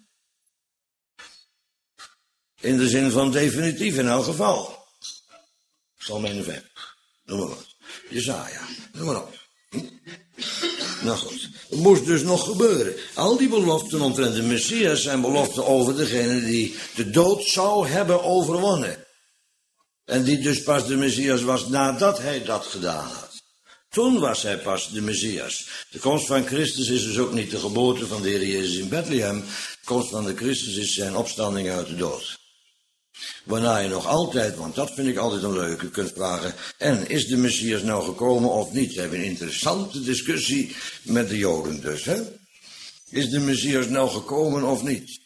In de zin van definitief in elk geval. Psalm eenenvijftig, noem maar wat. Jesaja, noem maar op. Hm? Nou goed, het moest dus nog gebeuren. Al die beloften omtrent de Messias zijn beloften over degene die de dood zou hebben overwonnen. En die dus pas de Messias was nadat hij dat gedaan had. Toen was hij pas de Messias. De komst van Christus is dus ook niet de geboorte van de Heer Jezus in Bethlehem. De komst van de Christus is zijn opstanding uit de dood. Waarna je nog altijd, want dat vind ik altijd een leuke, kunt vragen, en is de Messias nou gekomen of niet? We hebben een interessante discussie met de Joden dus, hè? Is de Messias nou gekomen of niet?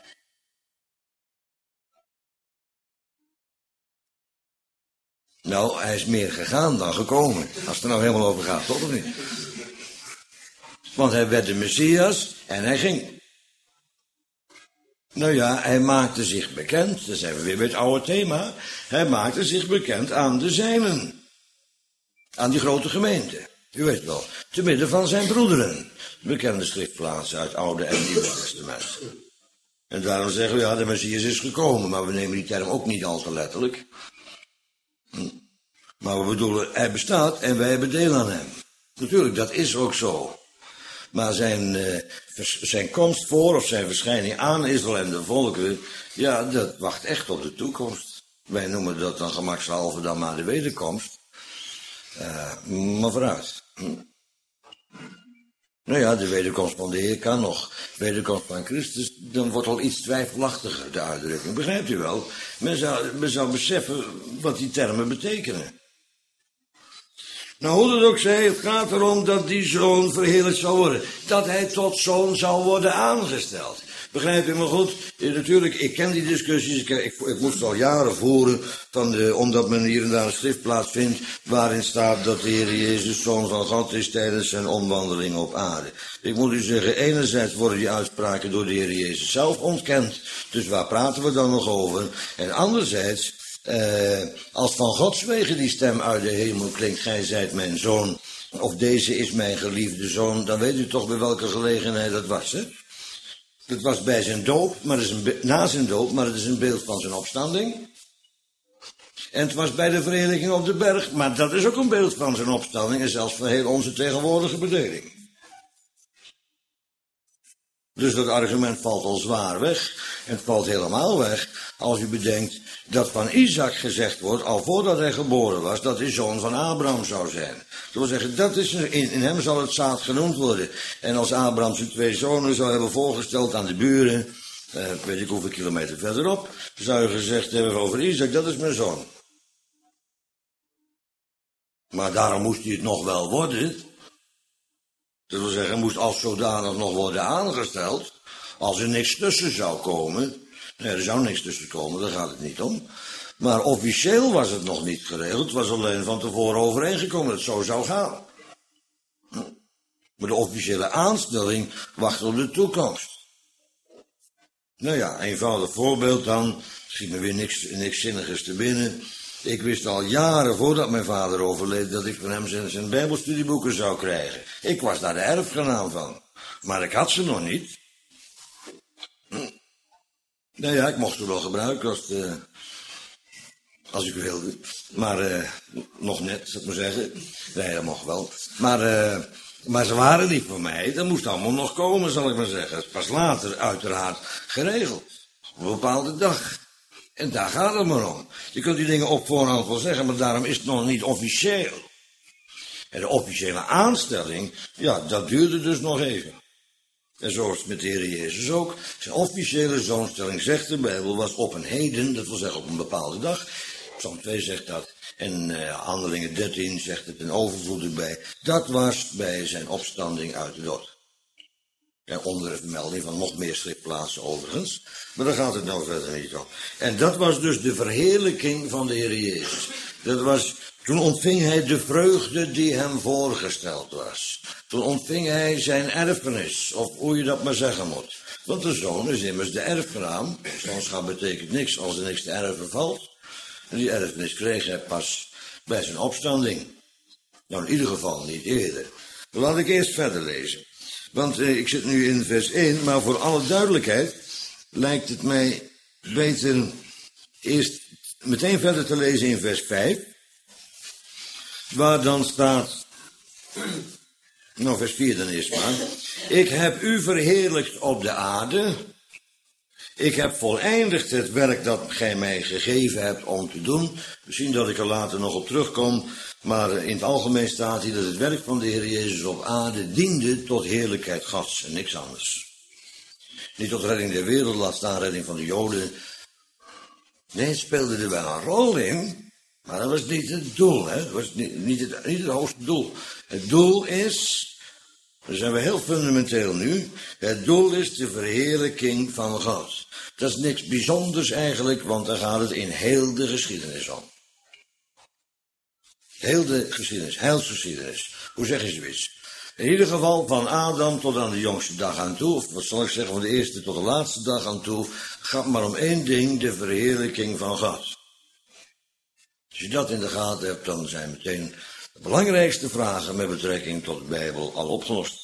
Nou, hij is meer gegaan dan gekomen, als het er nou helemaal over gaat, toch of niet? Want hij werd de Messias en hij ging. Nou ja, hij maakte zich bekend, dan zijn we weer bij het oude thema, hij maakte zich bekend aan de zijnen. Aan die grote gemeente, u weet wel, te midden van zijn broederen. Bekende schriftplaatsen uit Oude en Nieuwe Testament. En daarom zeggen we, ja, de Messias is gekomen, maar we nemen die term ook niet al te letterlijk. Maar we bedoelen, hij bestaat en wij hebben deel aan hem. Natuurlijk, dat is ook zo. Maar zijn, uh, zijn komst voor of zijn verschijning aan Israël en de volkeren, ja, dat wacht echt op de toekomst. Wij noemen dat dan gemakshalve dan maar de wederkomst. Uh, maar vooruit. Hm. Nou ja, de wederkomst van de Heer kan nog. De wederkomst van Christus, dan wordt al iets twijfelachtiger, de uitdrukking. Begrijpt u wel? Men zou, men zou beseffen wat die termen betekenen. Nou, hoe het ook zij, het gaat erom dat die zoon verheerlijkt zou worden. Dat hij tot zoon zou worden aangesteld. Begrijp je me goed? Ja, natuurlijk, ik ken die discussies. Ik, ik, ik moest al jaren voeren, van de, omdat men hier en daar een schriftplaats vindt, waarin staat dat de Heer Jezus zoon van God is tijdens zijn omwandeling op aarde. Ik moet u zeggen, enerzijds worden die uitspraken door de Heer Jezus zelf ontkend. Dus waar praten we dan nog over? En anderzijds, Uh, als van Gods wegen die stem uit de hemel klinkt, gij zijt mijn zoon, of deze is mijn geliefde zoon, dan weet u toch bij welke gelegenheid dat was, hè? Het was bij zijn doop, maar het is een, na zijn doop, maar het is een beeld van zijn opstanding. En het was bij de verheerlijking op de berg, maar dat is ook een beeld van zijn opstanding en zelfs van heel onze tegenwoordige bedeling. Dus dat argument valt al zwaar weg. En het valt helemaal weg als u bedenkt dat van Isaac gezegd wordt, al voordat hij geboren was, dat hij zoon van Abraham zou zijn. Dat wil zeggen, dat is, in, in hem zal het zaad genoemd worden. En als Abraham zijn twee zonen zou hebben voorgesteld aan de buren, eh, weet ik hoeveel kilometer verderop, zou je gezegd hebben over Isaac, dat is mijn zoon. Maar daarom moest hij het nog wel worden. Dat wil zeggen, moest als zodanig nog worden aangesteld. Als er niks tussen zou komen. Nee, er zou niks tussen komen, daar gaat het niet om. Maar officieel was het nog niet geregeld. Het was alleen van tevoren overeengekomen dat het zo zou gaan. Maar de officiële aanstelling wacht op de toekomst. Nou ja, eenvoudig voorbeeld dan. Schiet me weer niks, niks zinnigers te binnen. Ik wist al jaren voordat mijn vader overleed dat ik van hem zijn, zijn bijbelstudieboeken zou krijgen. Ik was daar de erfgenaam van. Maar ik had ze nog niet. Hm. Nou ja, ik mocht ze wel gebruiken als, de, als ik wilde. Maar uh, nog net, zou ik maar zeggen. Nee, dat mocht wel. Maar, uh, maar ze waren niet voor mij. Dat moest allemaal nog komen, zal ik maar zeggen. Dat is pas later uiteraard geregeld. Op een bepaalde dag. En daar gaat het maar om. Je kunt die dingen op voorhand wel zeggen, maar daarom is het nog niet officieel. En de officiële aanstelling, ja, dat duurde dus nog even. En zo is het met de Heer Jezus ook. Zijn officiële zoonstelling, zegt de Bijbel, was op een heden, dat wil zeggen op een bepaalde dag. Psalm twee zegt dat. En uh, Handelingen dertien zegt het in overvloed erbij. Dat was bij zijn opstanding uit de dood. En onder de vermelding van nog meer schriftplaatsen overigens. Maar daar gaat het nou verder niet om. En dat was dus de verheerlijking van de Heer Jezus. Dat was, toen ontving hij de vreugde die hem voorgesteld was. Toen ontving hij zijn erfenis, of hoe je dat maar zeggen moet. Want de zoon is immers de erfgenaam. Zoonschap betekent niks als er niks te erven valt. En die erfenis kreeg hij pas bij zijn opstanding. Nou, in ieder geval niet eerder. Laat ik eerst verder lezen. Want eh, ik zit nu in vers één, maar voor alle duidelijkheid lijkt het mij beter eerst meteen verder te lezen in vers vijf. Waar dan staat, nou vers vier dan eerst maar. Ik heb u verheerlijkt op de aarde. Ik heb voleindigd het werk dat gij mij gegeven hebt om te doen. Misschien dat ik er later nog op terugkom. Maar in het algemeen staat hier dat het werk van de Heer Jezus op aarde diende tot heerlijkheid Gods en niks anders. Niet tot redding der wereld, laat staan redding van de Joden. Nee, het speelde er wel een rol in, maar dat was niet het doel, hè? Dat was niet, niet, het, niet het hoogste doel. Het doel is, daar zijn we heel fundamenteel nu, het doel is de verheerlijking van God. Dat is niks bijzonders eigenlijk, want daar gaat het in heel de geschiedenis om. Heel de geschiedenis, heilsgeschiedenis. Hoe zeg je zoiets? In ieder geval van Adam tot aan de jongste dag aan toe, of wat zal ik zeggen, van de eerste tot de laatste dag aan toe, gaat maar om één ding, de verheerlijking van God. Als je dat in de gaten hebt, dan zijn meteen de belangrijkste vragen met betrekking tot de Bijbel al opgelost.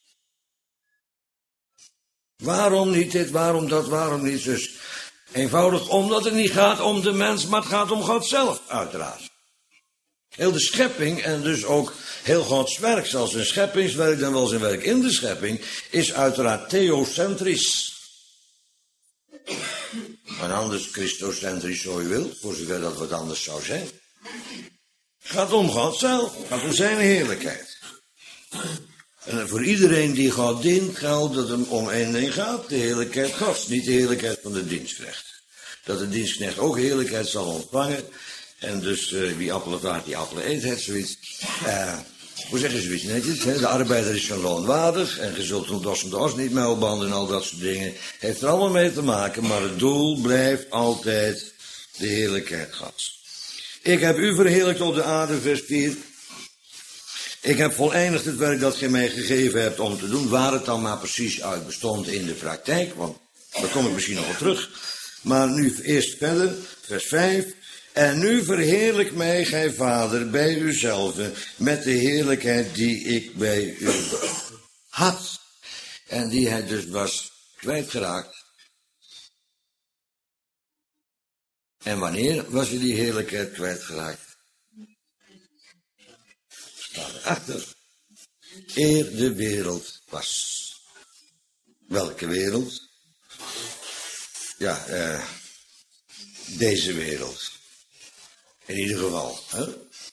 Waarom niet dit, waarom dat, waarom niet zus? Eenvoudig omdat het niet gaat om de mens, maar het gaat om God zelf, uiteraard. Heel de schepping en dus ook heel Gods werk, zoals zijn scheppingswerk dan wel zijn werk in de schepping, is uiteraard theocentrisch. En anders christocentrisch, zo je wilt, voor zover dat wat anders zou zijn. Het gaat om God zelf, het gaat om zijn heerlijkheid. En voor iedereen die God dient, geldt dat het om één ding gaat, de heerlijkheid Gods, niet de heerlijkheid van de dienstknecht. Dat de dienstknecht ook heerlijkheid zal ontvangen. En dus uh, wie appelen vaart, die appelen eet, het zoiets. Uh, hoe zeg je zoiets netjes? Hè? De arbeider is zijn loon waardig. En je zult een dos en de os niet muilbanden en al dat soort dingen. Heeft er allemaal mee te maken, maar het doel blijft altijd de heerlijkheid Gods. Ik heb u verheerlijkt op de aarde, vers vier. Ik heb voleindigd het werk dat gij mij gegeven hebt om te doen. Waar het dan maar precies uit bestond in de praktijk. Want daar kom ik misschien nog op terug. Maar nu eerst verder, vers vijf. En nu verheerlijk mij, gij Vader, bij uzelve, met de heerlijkheid die ik bij u had. En die hij dus was kwijtgeraakt. En wanneer was hij die heerlijkheid kwijtgeraakt? Staat erachter. Eer de wereld was. Welke wereld? Ja, eh, deze wereld. In ieder geval. Hè?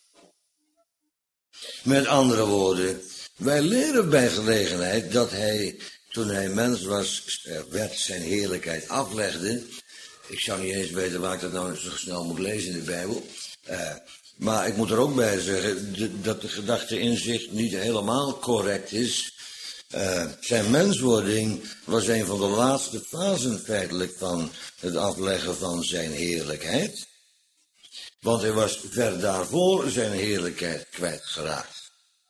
Met andere woorden, wij leren bij gelegenheid dat hij, toen hij mens was, werd zijn heerlijkheid aflegde. Ik zou niet eens weten waar ik dat nou zo snel moet lezen in de Bijbel. Uh, maar ik moet er ook bij zeggen de, dat de gedachte inzicht niet helemaal correct is. Uh, zijn menswording was een van de laatste fasen feitelijk van het afleggen van zijn heerlijkheid. Want hij was ver daarvoor zijn heerlijkheid kwijtgeraakt.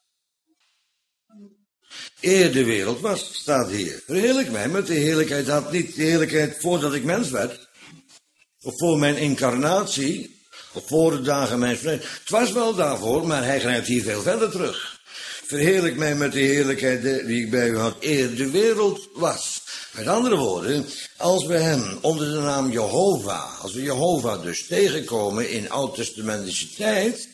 Eer de wereld was, staat hier. Verheerlijk mij met de heerlijkheid, had niet de heerlijkheid voordat ik mens werd. Of voor mijn incarnatie, of voor de dagen mijn vrede. Het was wel daarvoor, maar hij grijpt hier veel verder terug. Verheerlijk mij met de heerlijkheid die ik bij u had, eer de wereld was. Met andere woorden, als we hem onder de naam Jehovah, als we Jehovah dus tegenkomen in oud-testamentische tijd,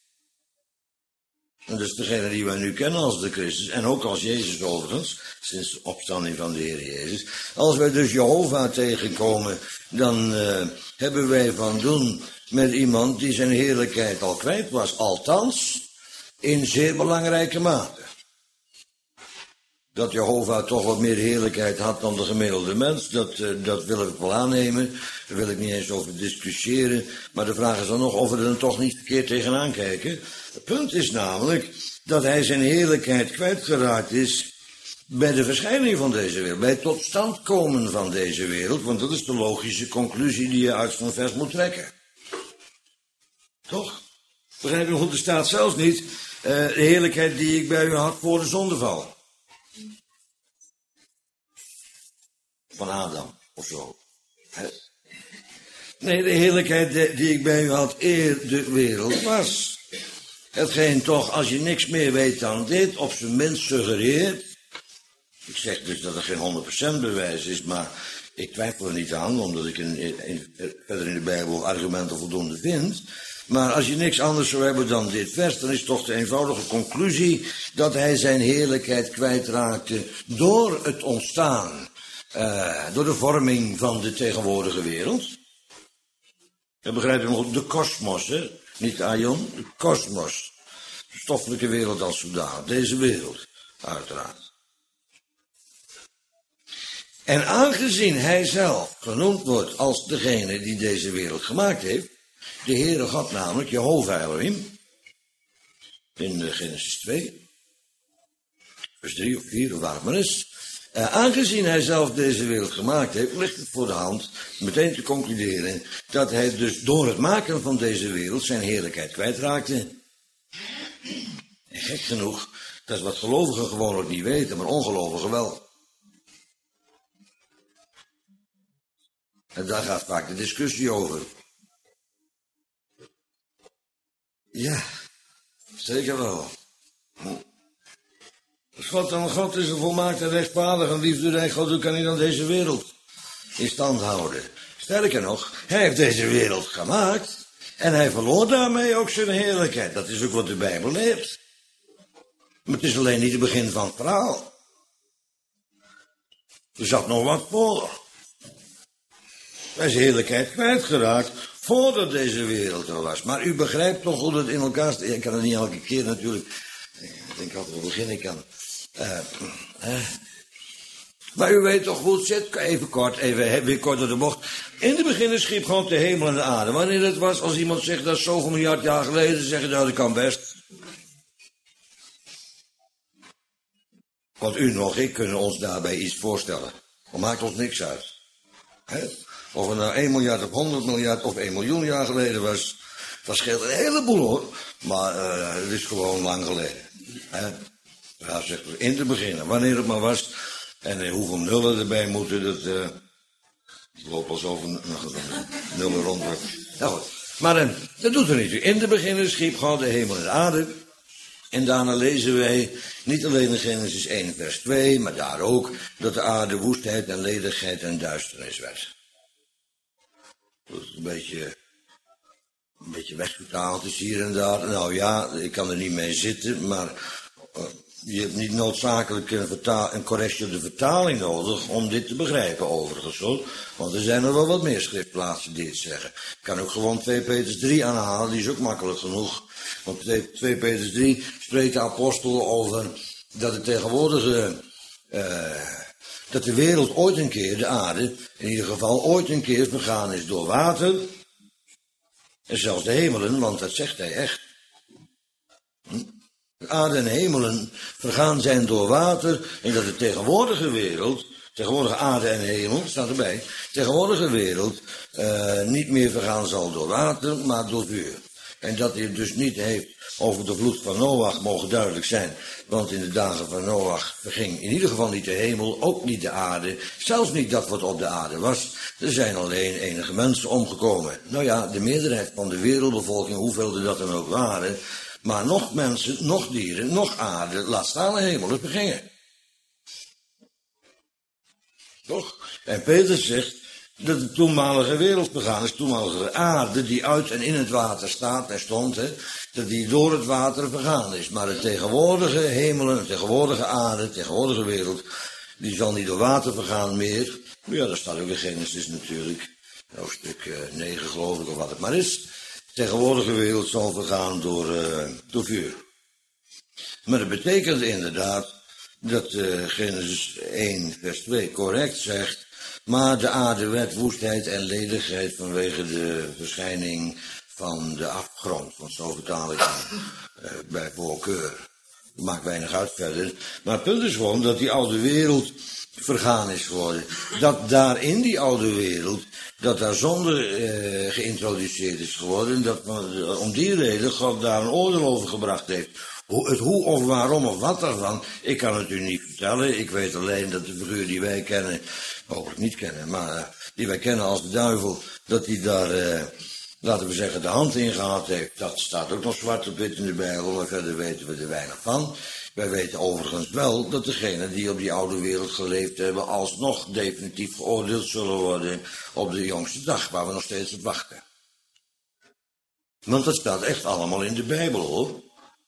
en dat is degene die wij nu kennen als de Christus, en ook als Jezus overigens, sinds de opstanding van de Heer Jezus. Als wij dus Jehovah tegenkomen, dan uh, hebben wij van doen met iemand die zijn heerlijkheid al kwijt was, althans in zeer belangrijke mate. Dat Jehovah toch wat meer heerlijkheid had dan de gemiddelde mens, dat, uh, dat wil ik wel aannemen. Daar wil ik niet eens over discussiëren. Maar de vraag is dan nog of we er toch niet verkeerd tegenaan kijken. Het punt is namelijk dat hij zijn heerlijkheid kwijtgeraakt is bij de verschijning van deze wereld. Bij het tot stand komen van deze wereld. Want dat is de logische conclusie die je uit zo'n vers moet trekken. Toch? Begrijp je goed? Er staat zelfs niet uh, de heerlijkheid die ik bij u had voor de zondeval. Van Adam, of zo. He? Nee, de heerlijkheid die ik bij u had eer de wereld was. Hetgeen toch, als je niks meer weet dan dit, op zijn minst suggereert. Ik zeg dus dat er geen honderd procent bewijs is, maar ik twijfel er niet aan, omdat ik in, in, in, verder in de Bijbel argumenten voldoende vind. Maar als je niks anders zou hebben dan dit vers, dan is toch de eenvoudige conclusie dat hij zijn heerlijkheid kwijtraakte door het ontstaan. Uh, door de vorming van de tegenwoordige wereld. Je begrijpt hem goed, de kosmos, hè? Niet de aion, de kosmos. De stoffelijke wereld als zodanig. Deze wereld, uiteraard. En aangezien hij zelf genoemd wordt als degene die deze wereld gemaakt heeft, de Heere God namelijk, Jehovah Elohim, in Genesis twee, vers drie of vier, of waar het maar is. Uh, aangezien hij zelf deze wereld gemaakt heeft, ligt het voor de hand meteen te concluderen dat hij dus door het maken van deze wereld zijn heerlijkheid kwijtraakte. En gek genoeg, dat is wat gelovigen gewoon ook niet weten, maar ongelovigen wel. En daar gaat vaak de discussie over. Ja, zeker wel. Hm. God, dan God is een volmaakt en rechtvaardig en liefderijk God, hoe kan hij dan deze wereld in stand houden? Sterker nog, hij heeft deze wereld gemaakt en hij verloor daarmee ook zijn heerlijkheid. Dat is ook wat de Bijbel leert. Maar het is alleen niet het begin van het verhaal. Er zat nog wat voor. Hij is heerlijkheid kwijtgeraakt voordat deze wereld er was. Maar u begrijpt toch hoe dat in elkaar staat. Ik kan het niet elke keer natuurlijk. Ik denk altijd, waar begin ik aan? Uh, uh. Maar u weet toch hoe het zit? Even kort, even weer kort door de bocht. In de begin schiep God de hemel en de aarde. Wanneer het was, als iemand zegt dat is zoveel miljard jaar geleden, zeg je nou, dat kan best. Want u nog, ik kunnen ons daarbij iets voorstellen. Dat maakt ons niks uit. He? Of het nou één miljard of honderd miljard of één miljoen jaar geleden was, dat scheelt een heleboel hoor. Maar uh, het is gewoon lang geleden. He? Ja, zegt u, in te beginnen, wanneer het maar was. En uh, hoeveel nullen erbij moeten, dat uh, loopt al zoveel nullen rond. Nou goed, maar uh, dat doet er niet toe. In te beginnen schiep God de hemel en de aarde. En daarna lezen wij niet alleen in Genesis één vers twee, maar daar ook dat de aarde woestheid en ledigheid en duisternis werd. Dat is een beetje, een beetje wegvertaald is hier en daar. Nou ja, ik kan er niet mee zitten, maar uh, je hebt niet noodzakelijk een, vertaal, een correctie op de vertaling nodig om dit te begrijpen overigens hoor. Want er zijn er wel wat meer schriftplaatsen die het zeggen. Ik kan ook gewoon twee Petrus drie aanhalen, die is ook makkelijk genoeg. Want twee Petrus drie spreekt de apostel over dat de tegenwoordige, uh, dat de wereld ooit een keer, de aarde, in ieder geval ooit een keer vergaan is door water. En zelfs de hemelen, want dat zegt hij echt. Hm? De aarde en hemelen vergaan zijn door water en dat de tegenwoordige wereld, tegenwoordige aarde en hemel, staat erbij, tegenwoordige wereld uh, niet meer vergaan zal door water, maar door vuur. En dat hij het dus niet heeft over de vloed van Noach, mogen duidelijk zijn. Want in de dagen van Noach verging in ieder geval niet de hemel, ook niet de aarde. Zelfs niet dat wat op de aarde was. Er zijn alleen enige mensen omgekomen. Nou ja, de meerderheid van de wereldbevolking, hoeveel er dat dan ook waren. Maar nog mensen, nog dieren, nog aarde, laat staan de hemel, het vergingen. Toch? En Petrus zegt dat de toenmalige wereld vergaan is, toenmalige aarde die uit en in het water staat en stond, hè, dat die door het water vergaan is. Maar de tegenwoordige hemelen, de tegenwoordige aarde, de tegenwoordige wereld, die zal niet door water vergaan meer. Ja, dat staat ook in Genesis natuurlijk, hoofdstuk uh, negen geloof ik, of wat het maar is. De tegenwoordige wereld zal vergaan door, uh, door vuur. Maar dat betekent inderdaad dat uh, Genesis één vers twee correct zegt, maar de aarde werd woestheid en ledigheid vanwege de verschijning van de afgrond. Want zo vertaal ik het uh, bij voorkeur. Dat maakt weinig uit verder. Maar het punt is gewoon dat die oude wereld vergaan is geworden. Dat daar in die oude wereld, dat daar zonde uh, geïntroduceerd is geworden. Dat uh, om die reden God daar een oordeel over gebracht heeft. Het hoe of waarom of wat daarvan, ik kan het u niet vertellen. Ik weet alleen dat de figuur die wij kennen, hopelijk niet kennen, maar uh, die wij kennen als de duivel, dat hij daar, uh, laten we zeggen, de hand in gehad heeft. Dat staat ook nog zwart op wit in de Bijbel, maar verder weten we er weinig van. Wij weten overigens wel dat degenen die op die oude wereld geleefd hebben, alsnog definitief geoordeeld zullen worden op de jongste dag, waar we nog steeds op wachten. Want dat staat echt allemaal in de Bijbel, hoor.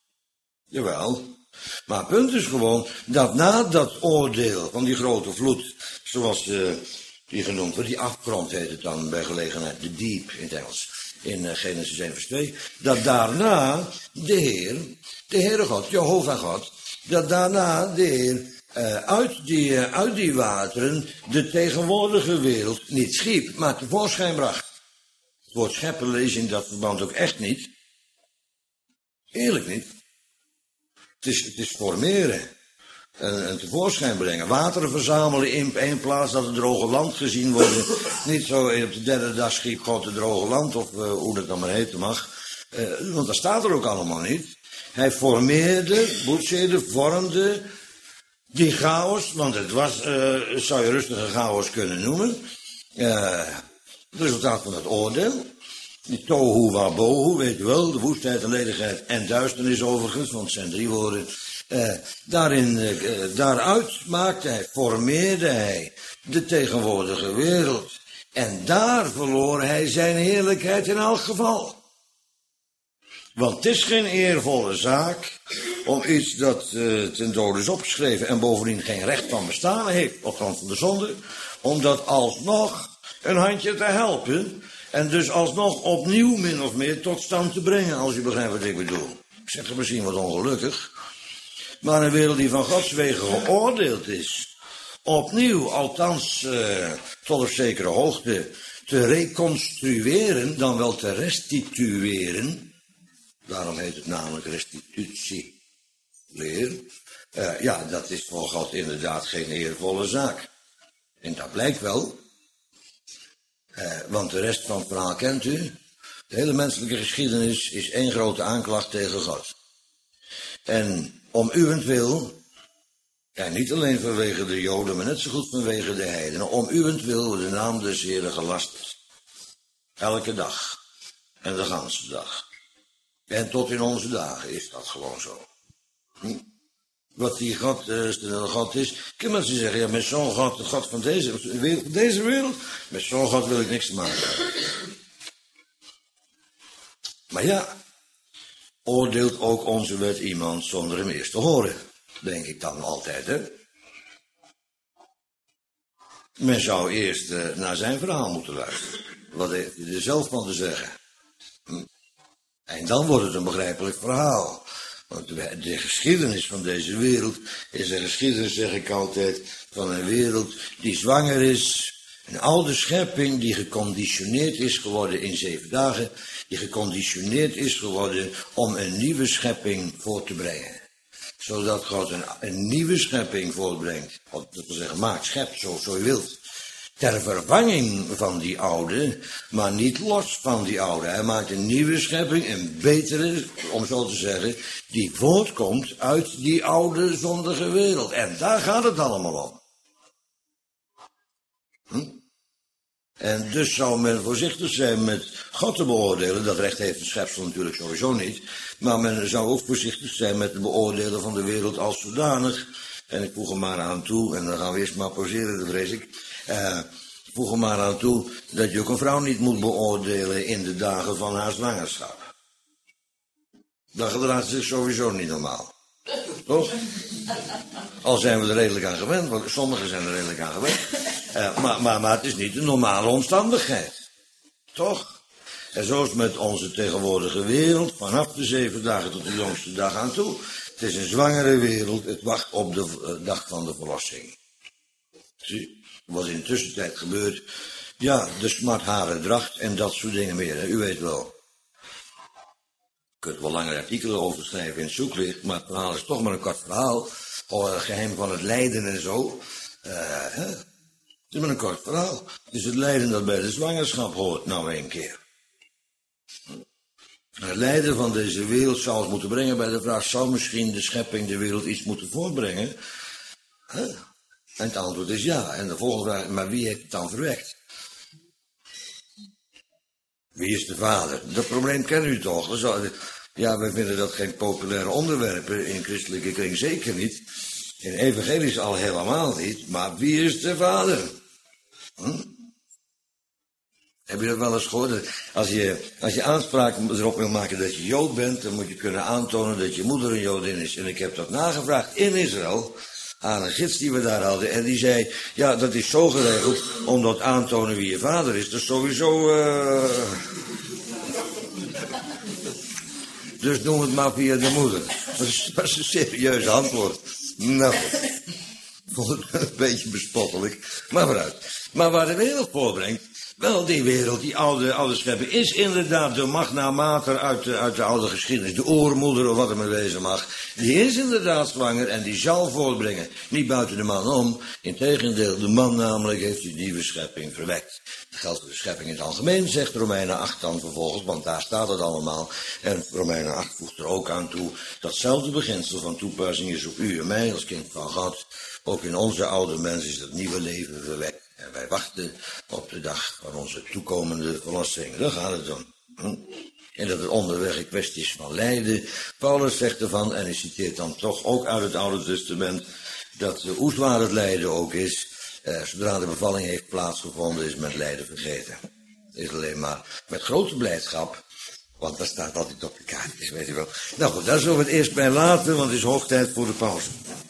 Jawel. Maar het punt is gewoon dat na dat oordeel van die grote vloed, zoals uh, die genoemd wordt, die afgrond heet het dan bij gelegenheid, de diep in het Engels, in uh, Genesis één vers twee, dat daarna de Heer, de Heere God, Jehovah God, dat daarna de Heer uh, uit, die, uh, uit die wateren de tegenwoordige wereld niet schiep, maar tevoorschijn bracht. Het woord scheppen lees in dat verband ook echt niet. Eerlijk niet. Het is, het is formeren en, en tevoorschijn brengen. Wateren verzamelen in één plaats dat het droge land gezien wordt. Niet zo op de derde dag schiep God het droge land, of uh, hoe dat dan maar heten mag. Uh, want dat staat er ook allemaal niet. Hij formeerde, boetseerde, vormde die chaos, want het was, uh, zou je rustig een chaos kunnen noemen. Uh, het resultaat van het oordeel. Die tohu wabohu, weet je wel, de woestheid en ledigheid en duisternis overigens, want het zijn drie woorden. Uh, daarin, uh, daaruit maakte hij, formeerde hij de tegenwoordige wereld. En daar verloor hij zijn heerlijkheid in elk geval. Want het is geen eervolle zaak om iets dat uh, ten dode is opgeschreven en bovendien geen recht van bestaan heeft op grond van de zonde, om dat alsnog een handje te helpen. En dus alsnog opnieuw min of meer tot stand te brengen, als u begrijpt wat ik bedoel. Ik zeg het misschien wat ongelukkig. Maar een wereld die van Gods wegen geoordeeld is, opnieuw, althans uh, tot op zekere hoogte, te reconstrueren, dan wel te restitueren. Daarom heet het namelijk restitutieleer. Uh, ja, dat is voor God inderdaad geen eervolle zaak. En dat blijkt wel. Uh, want de rest van het verhaal kent u. De hele menselijke geschiedenis is één grote aanklacht tegen God. En om uwentwil, en niet alleen vanwege de Joden, maar net zo goed vanwege de heidenen, om uwentwil wordt de naam des Heeren gelast. Elke dag. En de ganse dag. En tot in onze dagen is dat gewoon zo. Wat die God, uh, God is. Kun mensen zeggen, ja, met zo'n God, de God van deze wereld, deze wereld, met zo'n God wil ik niks te maken hebben. Maar ja, oordeelt ook onze wet iemand zonder hem eerst te horen. Denk ik dan altijd, hè. Men zou eerst uh, naar zijn verhaal moeten luisteren. Wat heeft hij er zelf van te zeggen? Hm. En dan wordt het een begrijpelijk verhaal. Want de, de geschiedenis van deze wereld is een geschiedenis, zeg ik altijd, van een wereld die zwanger is. Een oude schepping die geconditioneerd is geworden in zeven dagen. Die geconditioneerd is geworden om een nieuwe schepping voor te brengen. Zodat God een, een nieuwe schepping voortbrengt. Dat wil zeggen, maakt, schept, zo, zo je wilt. Ter vervanging van die oude, maar niet los van die oude. Hij maakt een nieuwe schepping, een betere, om zo te zeggen, die voortkomt uit die oude zondige wereld. En daar gaat het allemaal om. Hm? En dus zou men voorzichtig zijn met God te beoordelen. Dat recht heeft het schepsel natuurlijk sowieso niet. Maar men zou ook voorzichtig zijn met het beoordelen van de wereld als zodanig. En ik voeg er maar aan toe, en dan gaan we eerst maar pauzeren, dat vrees ik. Uh, ik voeg er maar aan toe dat je ook een vrouw niet moet beoordelen in de dagen van haar zwangerschap. Dat gedraagt zich sowieso niet normaal. Toch? Al zijn we er redelijk aan gewend, want sommigen zijn er redelijk aan gewend. Uh, maar, maar, maar het is niet een normale omstandigheid. Toch? En zo is het met onze tegenwoordige wereld, vanaf de zeven dagen tot de jongste dag aan toe. Het is een zwangere wereld, het wacht op de uh, dag van de verlossing. Zie, wat in de tussentijd gebeurt, ja, de smartharen dracht en dat soort dingen meer, hè? U weet wel. Je kunt wel langere artikelen over schrijven in het zoeklicht, maar het verhaal is toch maar een kort verhaal. Oh, het geheim van het lijden en zo. Uh, hè? Het is maar een kort verhaal. Het is het lijden dat bij de zwangerschap hoort, nou een keer. Het lijden van deze wereld zou ons moeten brengen bij de vraag, zou misschien de schepping de wereld iets moeten voortbrengen? Huh? En het antwoord is ja. En de volgende vraag, maar wie heeft het dan verwekt? Wie is de vader? Dat probleem kennen u toch? Ja, wij vinden dat geen populaire onderwerpen in christelijke kring, zeker niet. In evangelisch al helemaal niet. Maar wie is de vader? Hm? Heb je dat wel eens gehoord? Als je, als je aanspraak erop wil maken dat je Jood bent, dan moet je kunnen aantonen dat je moeder een Joodin is. En ik heb dat nagevraagd in Israël aan een gids die we daar hadden. En die zei, ja, dat is zo geregeld, omdat aantonen wie je vader is. Dat is sowieso... Uh... Dus noem het maar via de moeder. Dat is, dat is een serieus antwoord. Nou, ik vond het een beetje bespottelijk. Maar vooruit. Maar waar de wereld voorbrengt, wel, die wereld, die oude, oude schepping, is inderdaad de magna mater uit de, uit de oude geschiedenis. De oormoeder, of wat er maar wezen mag. Die is inderdaad zwanger en die zal voortbrengen. Niet buiten de man om. Integendeel, de man namelijk heeft die nieuwe schepping verwekt. Dat geldt voor de schepping in het algemeen, zegt Romeinen acht dan vervolgens, want daar staat het allemaal. En Romeinen acht voegt er ook aan toe, datzelfde beginsel van toepassing is op u en mij als kind van God. Ook in onze oude mens is dat nieuwe leven verwekt. En wij wachten op de dag van onze toekomende verlossing. Daar gaat het om. Hm? En dat het onderweg een kwestie is van lijden. Paulus zegt ervan, en hij citeert dan toch ook uit het Oude Testament, dat hoe zwaar het lijden ook is, eh, zodra de bevalling heeft plaatsgevonden, is met lijden vergeten. Het is alleen maar met grote blijdschap, want dat staat altijd op de kaartjes, weet je wel. Nou goed, daar zullen we het eerst bij laten, want het is hoog tijd voor de pauze.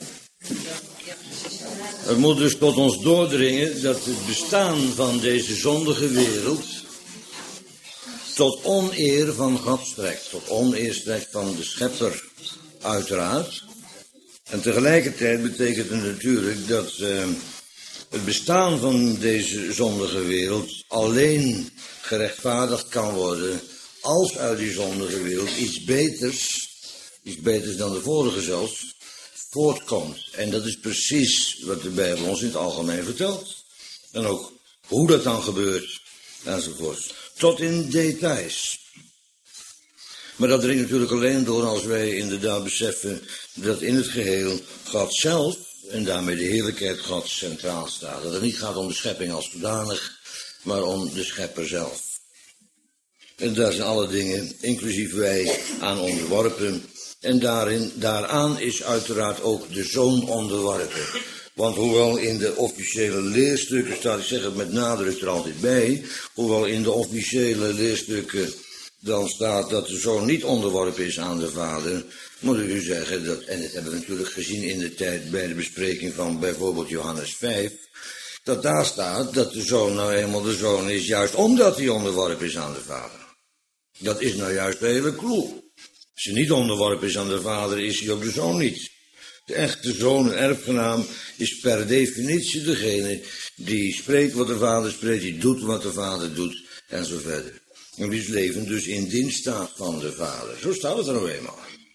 Het moet dus tot ons doordringen dat het bestaan van deze zondige wereld tot oneer van God strekt. Tot oneer strekt van de schepper, uiteraard. En tegelijkertijd betekent het natuurlijk dat uh, het bestaan van deze zondige wereld alleen gerechtvaardigd kan worden als uit die zondige wereld iets beters, iets beters dan de vorige zelfs, voortkomt. En dat is precies wat de Bijbel ons in het algemeen vertelt. En ook hoe dat dan gebeurt, enzovoort. Tot in details. Maar dat dringt natuurlijk alleen door als wij inderdaad beseffen dat in het geheel God zelf, en daarmee de heerlijkheid Gods centraal staat. Dat het niet gaat om de schepping als zodanig, maar om de schepper zelf. En daar zijn alle dingen, inclusief wij, aan onderworpen. En daarin, daaraan is uiteraard ook de zoon onderworpen. Want hoewel in de officiële leerstukken staat, ik zeg het met nadruk er altijd bij, hoewel in de officiële leerstukken dan staat dat de zoon niet onderworpen is aan de vader, moet ik u zeggen, dat, en dat hebben we natuurlijk gezien in de tijd bij de bespreking van bijvoorbeeld Johannes vijf, dat daar staat dat de zoon nou eenmaal de zoon is, juist omdat hij onderworpen is aan de vader. Dat is nou juist de hele clue. Als hij niet onderworpen is aan de vader, is hij ook de zoon niet. De echte zoon en erfgenaam is per definitie degene die spreekt wat de vader spreekt, die doet wat de vader doet, en zo verder. En wiens leven dus in dienst staat van de vader. Zo staat het er nou eenmaal.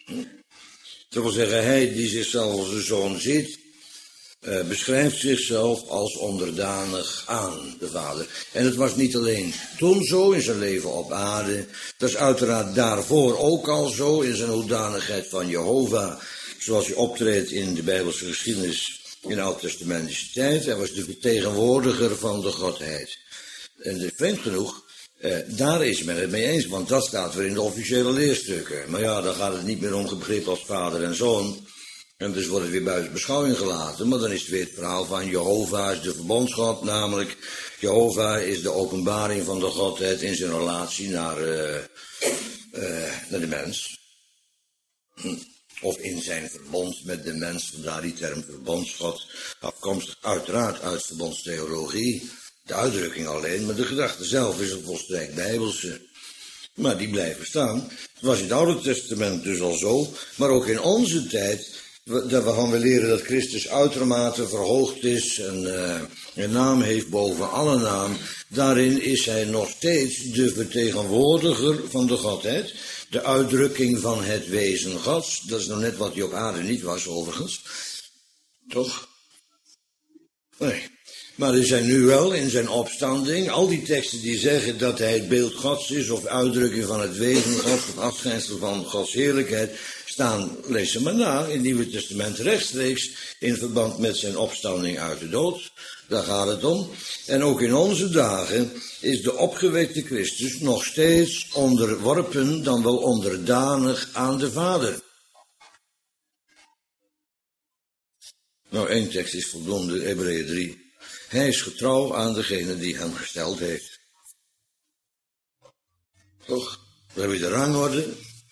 Dat wil zeggen, hij die zichzelf als een zoon ziet, uh, beschrijft zichzelf als onderdanig aan de vader. En het was niet alleen toen zo in zijn leven op aarde, dat is uiteraard daarvoor ook al zo in zijn hoedanigheid van Jehovah, zoals hij optreedt in de Bijbelse geschiedenis in de Oud-testamentische tijd. Hij was de vertegenwoordiger van de Godheid. En de, vreemd genoeg, eh, daar is men het mee eens, want dat staat weer in de officiële leerstukken. Maar ja, dan gaat het niet meer om begrip als vader en zoon. En dus wordt het weer buiten beschouwing gelaten. Maar dan is het weer het verhaal van Jehovah is de verbondsgod, namelijk Jehovah is de openbaring van de Godheid in zijn relatie naar, uh, uh, naar de mens. Hm. Of in zijn verbond met de mens, vandaar die term verbondsgod, afkomstig uiteraard uit verbondstheologie. De uitdrukking alleen, maar de gedachte zelf is een volstrekt bijbelse. Maar die blijven staan. Het was in het Oude Testament dus al zo, maar ook in onze tijd, waarvan we leren dat Christus uitermate verhoogd is en uh, een naam heeft boven alle naam. Daarin is hij nog steeds de vertegenwoordiger van de Godheid. De uitdrukking van het wezen Gods. Dat is nou net wat hij op aarde niet was, overigens. Toch? Nee. Maar er zijn nu wel in zijn opstanding al die teksten die zeggen dat hij het beeld Gods is, of uitdrukking van het wezen Gods, of afschijnsel van Gods heerlijkheid, staan, lees ze maar na, in het Nieuwe Testament rechtstreeks in verband met zijn opstanding uit de dood. Daar gaat het om. En ook in onze dagen is de opgewekte Christus nog steeds onderworpen, dan wel onderdanig aan de Vader. Nou, één tekst is voldoende, Hebreeën drie. Hij is getrouw aan degene die hem gesteld heeft. Toch? We hebben de rangorde.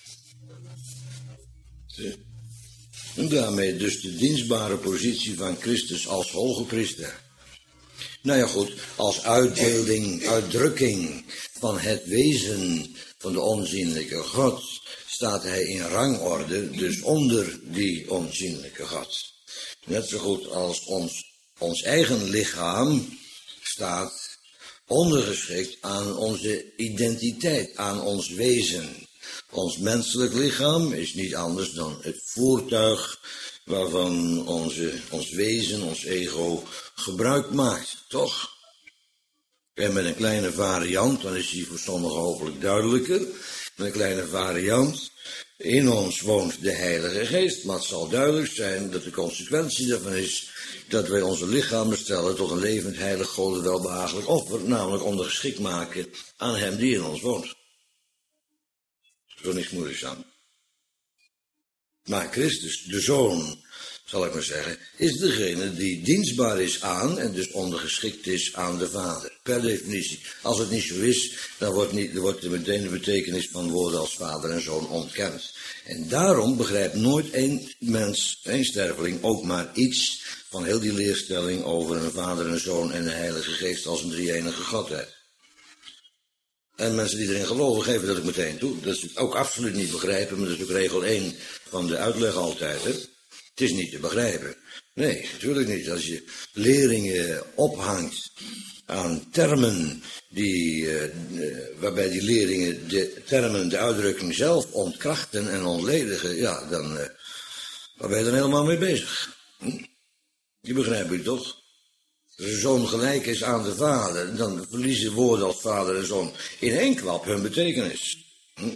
En daarmee dus de dienstbare positie van Christus als hoge priester. Nou ja goed, als uitbeelding, uitdrukking van het wezen van de onzienlijke God, staat hij in rangorde, dus onder die onzienlijke God. Net zo goed als ons, ons eigen lichaam staat ondergeschikt aan onze identiteit, aan ons wezen. Ons menselijk lichaam is niet anders dan het voertuig waarvan onze, ons wezen, ons ego, gebruik maakt, toch? En met een kleine variant, dan is die voor sommigen hopelijk duidelijker, met een kleine variant, in ons woont de Heilige Geest, maar het zal duidelijk zijn dat de consequentie daarvan is dat wij onze lichamen stellen tot een levend, heilig, God welbehagelijk offer, namelijk ondergeschikt maken aan hem die in ons woont. Zo niks moeilijks aan. Maar Christus, de Zoon, zal ik maar zeggen, is degene die dienstbaar is aan en dus ondergeschikt is aan de Vader. Per definitie. Als het niet zo is, dan wordt, niet, dan wordt meteen de betekenis van woorden als Vader en Zoon ontkend. En daarom begrijpt nooit één mens, één sterveling, ook maar iets van heel die leerstelling over een Vader, een Zoon en een Heilige Geest als een drie-enige Godheid. En mensen die erin geloven, geven dat ook meteen toe. Dat is ook absoluut niet begrijpen, maar dat is ook regel één van de uitleg altijd. Hè? Het is niet te begrijpen. Nee, natuurlijk niet. Als je leringen ophangt aan termen die, uh, uh, waarbij die leringen de termen, de uitdrukking zelf ontkrachten en ontledigen, ja, dan uh, waar ben je dan helemaal mee bezig. Hm? Die begrijp je toch? Als een zoon gelijk is aan de vader, dan verliezen woorden als vader en zoon in één klap hun betekenis. Hm?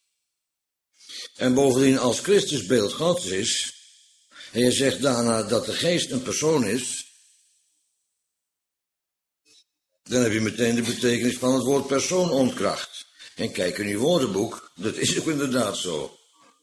En bovendien, als Christus beeld Gods is, en je zegt daarna dat de geest een persoon is, dan heb je meteen de betekenis van het woord persoon ontkracht. En kijk in uw woordenboek, dat is ook inderdaad zo.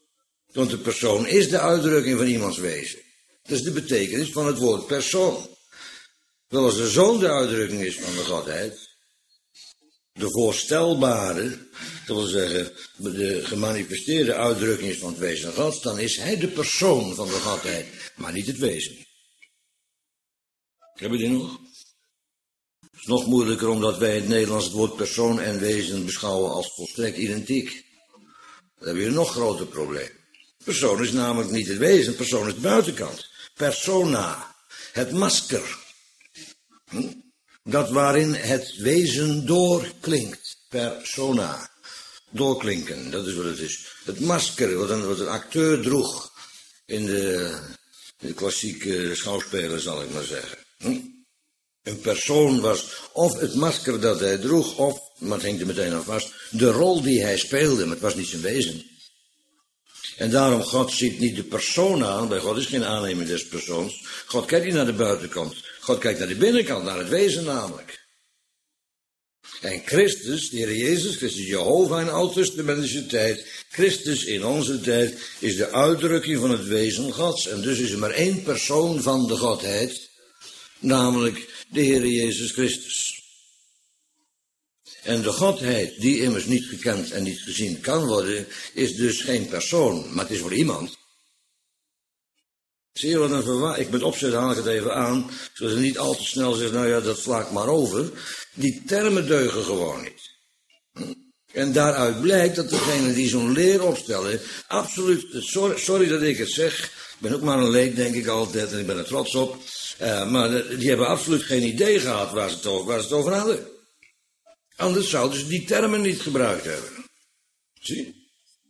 Want de persoon is de uitdrukking van iemands wezen. Dat is de betekenis van het woord persoon. Zoals de Zoon de uitdrukking is van de Godheid, de voorstelbare, dat wil zeggen, de gemanifesteerde uitdrukking is van het wezen Gods, dan is hij de persoon van de Godheid, maar niet het wezen. Heb je die nog? Het is nog moeilijker omdat wij in het Nederlands het woord persoon en wezen beschouwen als volstrekt identiek. Dan heb je een nog groter probleem. Persoon is namelijk niet het wezen, persoon is de buitenkant. Persona, het masker. Hm? Dat waarin het wezen doorklinkt. Persona. Doorklinken, dat is wat het is. Het masker, wat een, wat een acteur droeg in de, in de klassieke schouwspelen, zal ik maar zeggen. Hm? Een persoon was of het masker dat hij droeg, of, maar het hangt er meteen aan vast, de rol die hij speelde, maar het was niet zijn wezen. En daarom, God ziet niet de persoon aan, bij God is geen aanneming des persoons. God kijkt niet naar de buitenkant, God kijkt naar de binnenkant, naar het wezen namelijk. En Christus, de Heer Jezus Christus, Jehovah in de oud-testamentische tijd, Christus in onze tijd, is de uitdrukking van het wezen Gods. En dus is er maar één persoon van de Godheid, namelijk de Heer Jezus Christus. En de Godheid, die immers niet gekend en niet gezien kan worden, is dus geen persoon, maar het is voor iemand. Zie je wat een verwarring? Ik met opzet haal ik het even aan, zodat je niet al te snel zegt, nou ja, dat sla ik maar over. Die termen deugen gewoon niet. En daaruit blijkt dat degenen die zo'n leer opstellen, absoluut, sorry, sorry dat ik het zeg, ik ben ook maar een leek, denk ik altijd, en ik ben er trots op, uh, maar die hebben absoluut geen idee gehad waar ze het over, waar ze het over hadden. Anders zouden ze die termen niet gebruikt hebben. Zie?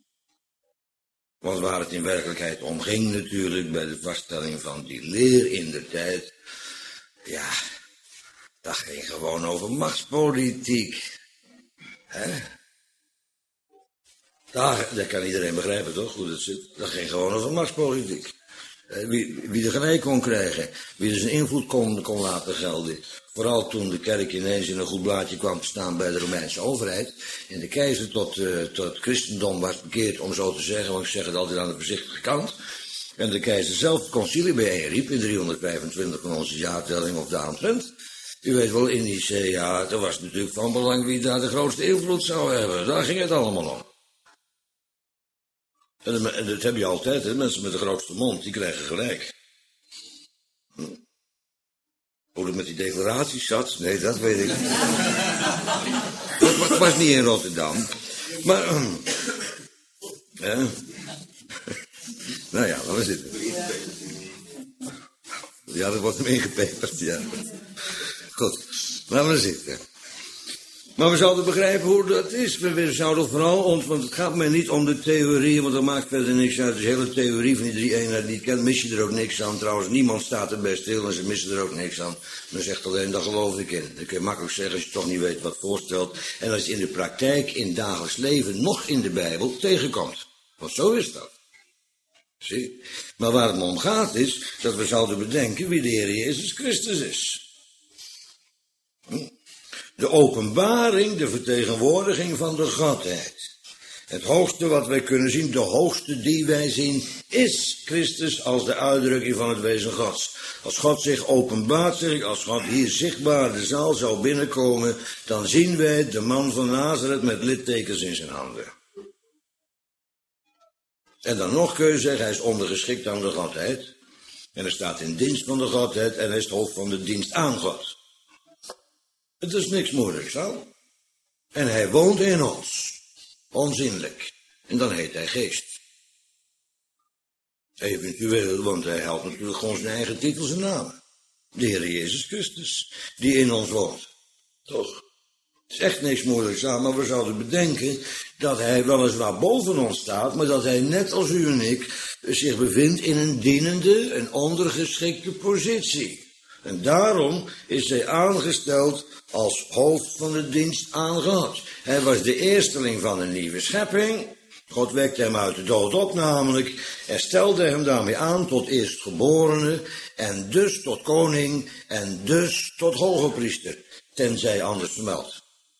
Want waar het in werkelijkheid om ging natuurlijk, bij de vaststelling van die leer in de tijd, ja, dat ging gewoon over machtspolitiek. Hè? Daar, dat kan iedereen begrijpen toch, hoe dat zit. Dat ging gewoon over machtspolitiek. Wie, wie er gelijk kon krijgen, wie er zijn invloed kon, kon laten gelden. Vooral toen de kerk ineens in een goed blaadje kwam te staan bij de Romeinse overheid. En de keizer tot, uh, tot het christendom was bekeerd, om zo te zeggen, want ik zeg het altijd aan de voorzichtige kant. En de keizer zelf het concilie bijeenriep in driehonderdvijfentwintig van onze jaartelling of daaromtrent. U weet wel, in Nicea, dat was natuurlijk van belang wie daar de grootste invloed zou hebben. Daar ging het allemaal om. En dat, en dat heb je altijd, hè? Mensen met de grootste mond, die krijgen gelijk. Hm. Hoe het met die declaraties zat, nee, dat weet ik niet. Het was, was niet in Rotterdam. Maar, uh, uh, nou ja, waar zitten we? Ja, dat wordt hem ingepeperd, ja. Goed, laten we zitten. Maar we zouden begrijpen hoe dat is. We, we zouden vooral ons, want het gaat mij niet om de theorie, want dat maakt verder niks uit. De hele theorie van die drie eenheid die ik ken, mis je er ook niks aan. Trouwens, niemand staat erbij stil en ze missen er ook niks aan. Men zegt alleen, dat geloof ik in. Dat kun je makkelijk zeggen als je toch niet weet wat voorstelt. En als je in de praktijk, in het dagelijks leven, nog in de Bijbel tegenkomt. Want zo is dat. Zie? Maar waar het me om gaat is, dat we zouden bedenken wie de Heer Jezus Christus is. Hm? De openbaring, de vertegenwoordiging van de Godheid. Het hoogste wat wij kunnen zien, de hoogste die wij zien, is Christus als de uitdrukking van het wezen Gods. Als God zich openbaart, zeg ik, als God hier zichtbaar de zaal zou binnenkomen, dan zien wij de man van Nazareth met littekens in zijn handen. En dan nog kun je zeggen, hij is ondergeschikt aan de Godheid. En hij staat in dienst van de Godheid en hij is het hoofd van de dienst aan God. Het is niks moeilijks, zo. En hij woont in ons. Onzinnelijk. En dan heet hij geest. Eventueel, want hij helpt natuurlijk gewoon zijn eigen titels en namen. De Heer Jezus Christus, die in ons woont. Toch? Het is echt niks moeilijks aan, maar we zouden bedenken dat hij weliswaar boven ons staat, maar dat hij net als u en ik zich bevindt in een dienende en ondergeschikte positie. En daarom is hij aangesteld als hoofd van de dienst aan God. Hij was de eersteling van een nieuwe schepping. God wekte hem uit de dood op namelijk en stelde hem daarmee aan tot eerstgeborene en dus tot koning en dus tot hogepriester, tenzij anders vermeld.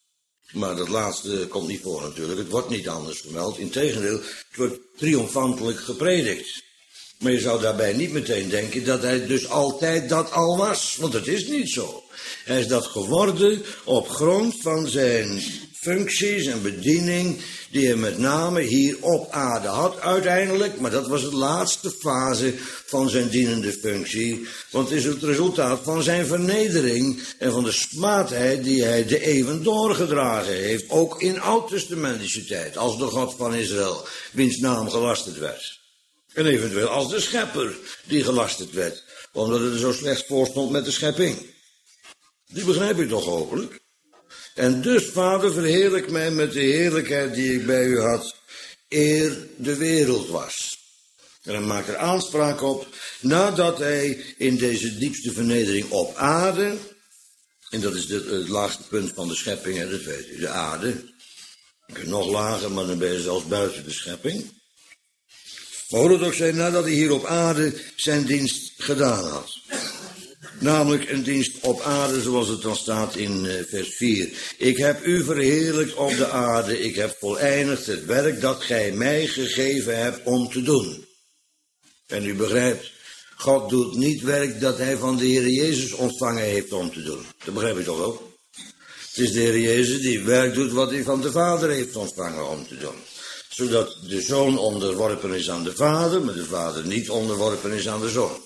Maar dat laatste komt niet voor natuurlijk. Het wordt niet anders vermeld. Integendeel, het wordt triomfantelijk gepredikt. Maar je zou daarbij niet meteen denken dat hij dus altijd dat al was. Want dat is niet zo. Hij is dat geworden op grond van zijn functies en bediening die hij met name hier op aarde had uiteindelijk. Maar dat was de laatste fase van zijn dienende functie. Want het is het resultaat van zijn vernedering en van de smaadheid die hij de eeuwen doorgedragen heeft. Ook in oud-testamentische tijd, als de God van Israël, wiens naam gelasterd werd. En eventueel als de schepper die gelasterd werd, omdat het er zo slecht voor stond met de schepping. Die begrijp ik toch hopelijk. En dus, Vader, verheerlijk mij met de heerlijkheid die ik bij u had, eer de wereld was. En hij maakt er aanspraak op, nadat hij in deze diepste vernedering op aarde, en dat is het, het laagste punt van de schepping, hè, dat weet u, de aarde. Je kunt nog lager, maar dan ben je zelfs buiten de schepping. Maar hoe het ook zij, nadat hij hier op aarde zijn dienst gedaan had. Namelijk een dienst op aarde, zoals het dan staat in uh, vers vier. Ik heb u verheerlijkt op de aarde, ik heb voleindigd het werk dat gij mij gegeven hebt om te doen. En u begrijpt, God doet niet werk dat hij van de Heer Jezus ontvangen heeft om te doen. Dat begrijp ik toch wel? Het is de Heer Jezus die werk doet wat hij van de Vader heeft ontvangen om te doen. Zodat de Zoon onderworpen is aan de Vader, maar de Vader niet onderworpen is aan de Zoon.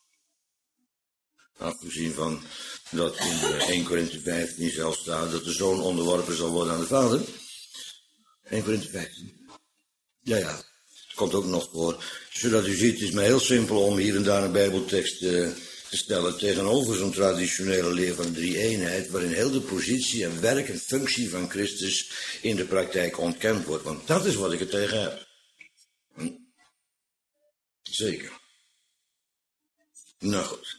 Afgezien van dat in Eerste Korinthe vijftien zelfs staat dat de Zoon onderworpen zal worden aan de Vader. Eerste Korinthe vijftien. Ja, ja, het komt ook nog voor. Zodat u ziet, het is maar heel simpel om hier en daar een bijbeltekst uh, te stellen tegenover zo'n traditionele leer van drie-eenheid, waarin heel de positie en werk en functie van Christus in de praktijk ontkend wordt. Want dat is wat ik er tegen heb. Hm? Zeker. Nou goed.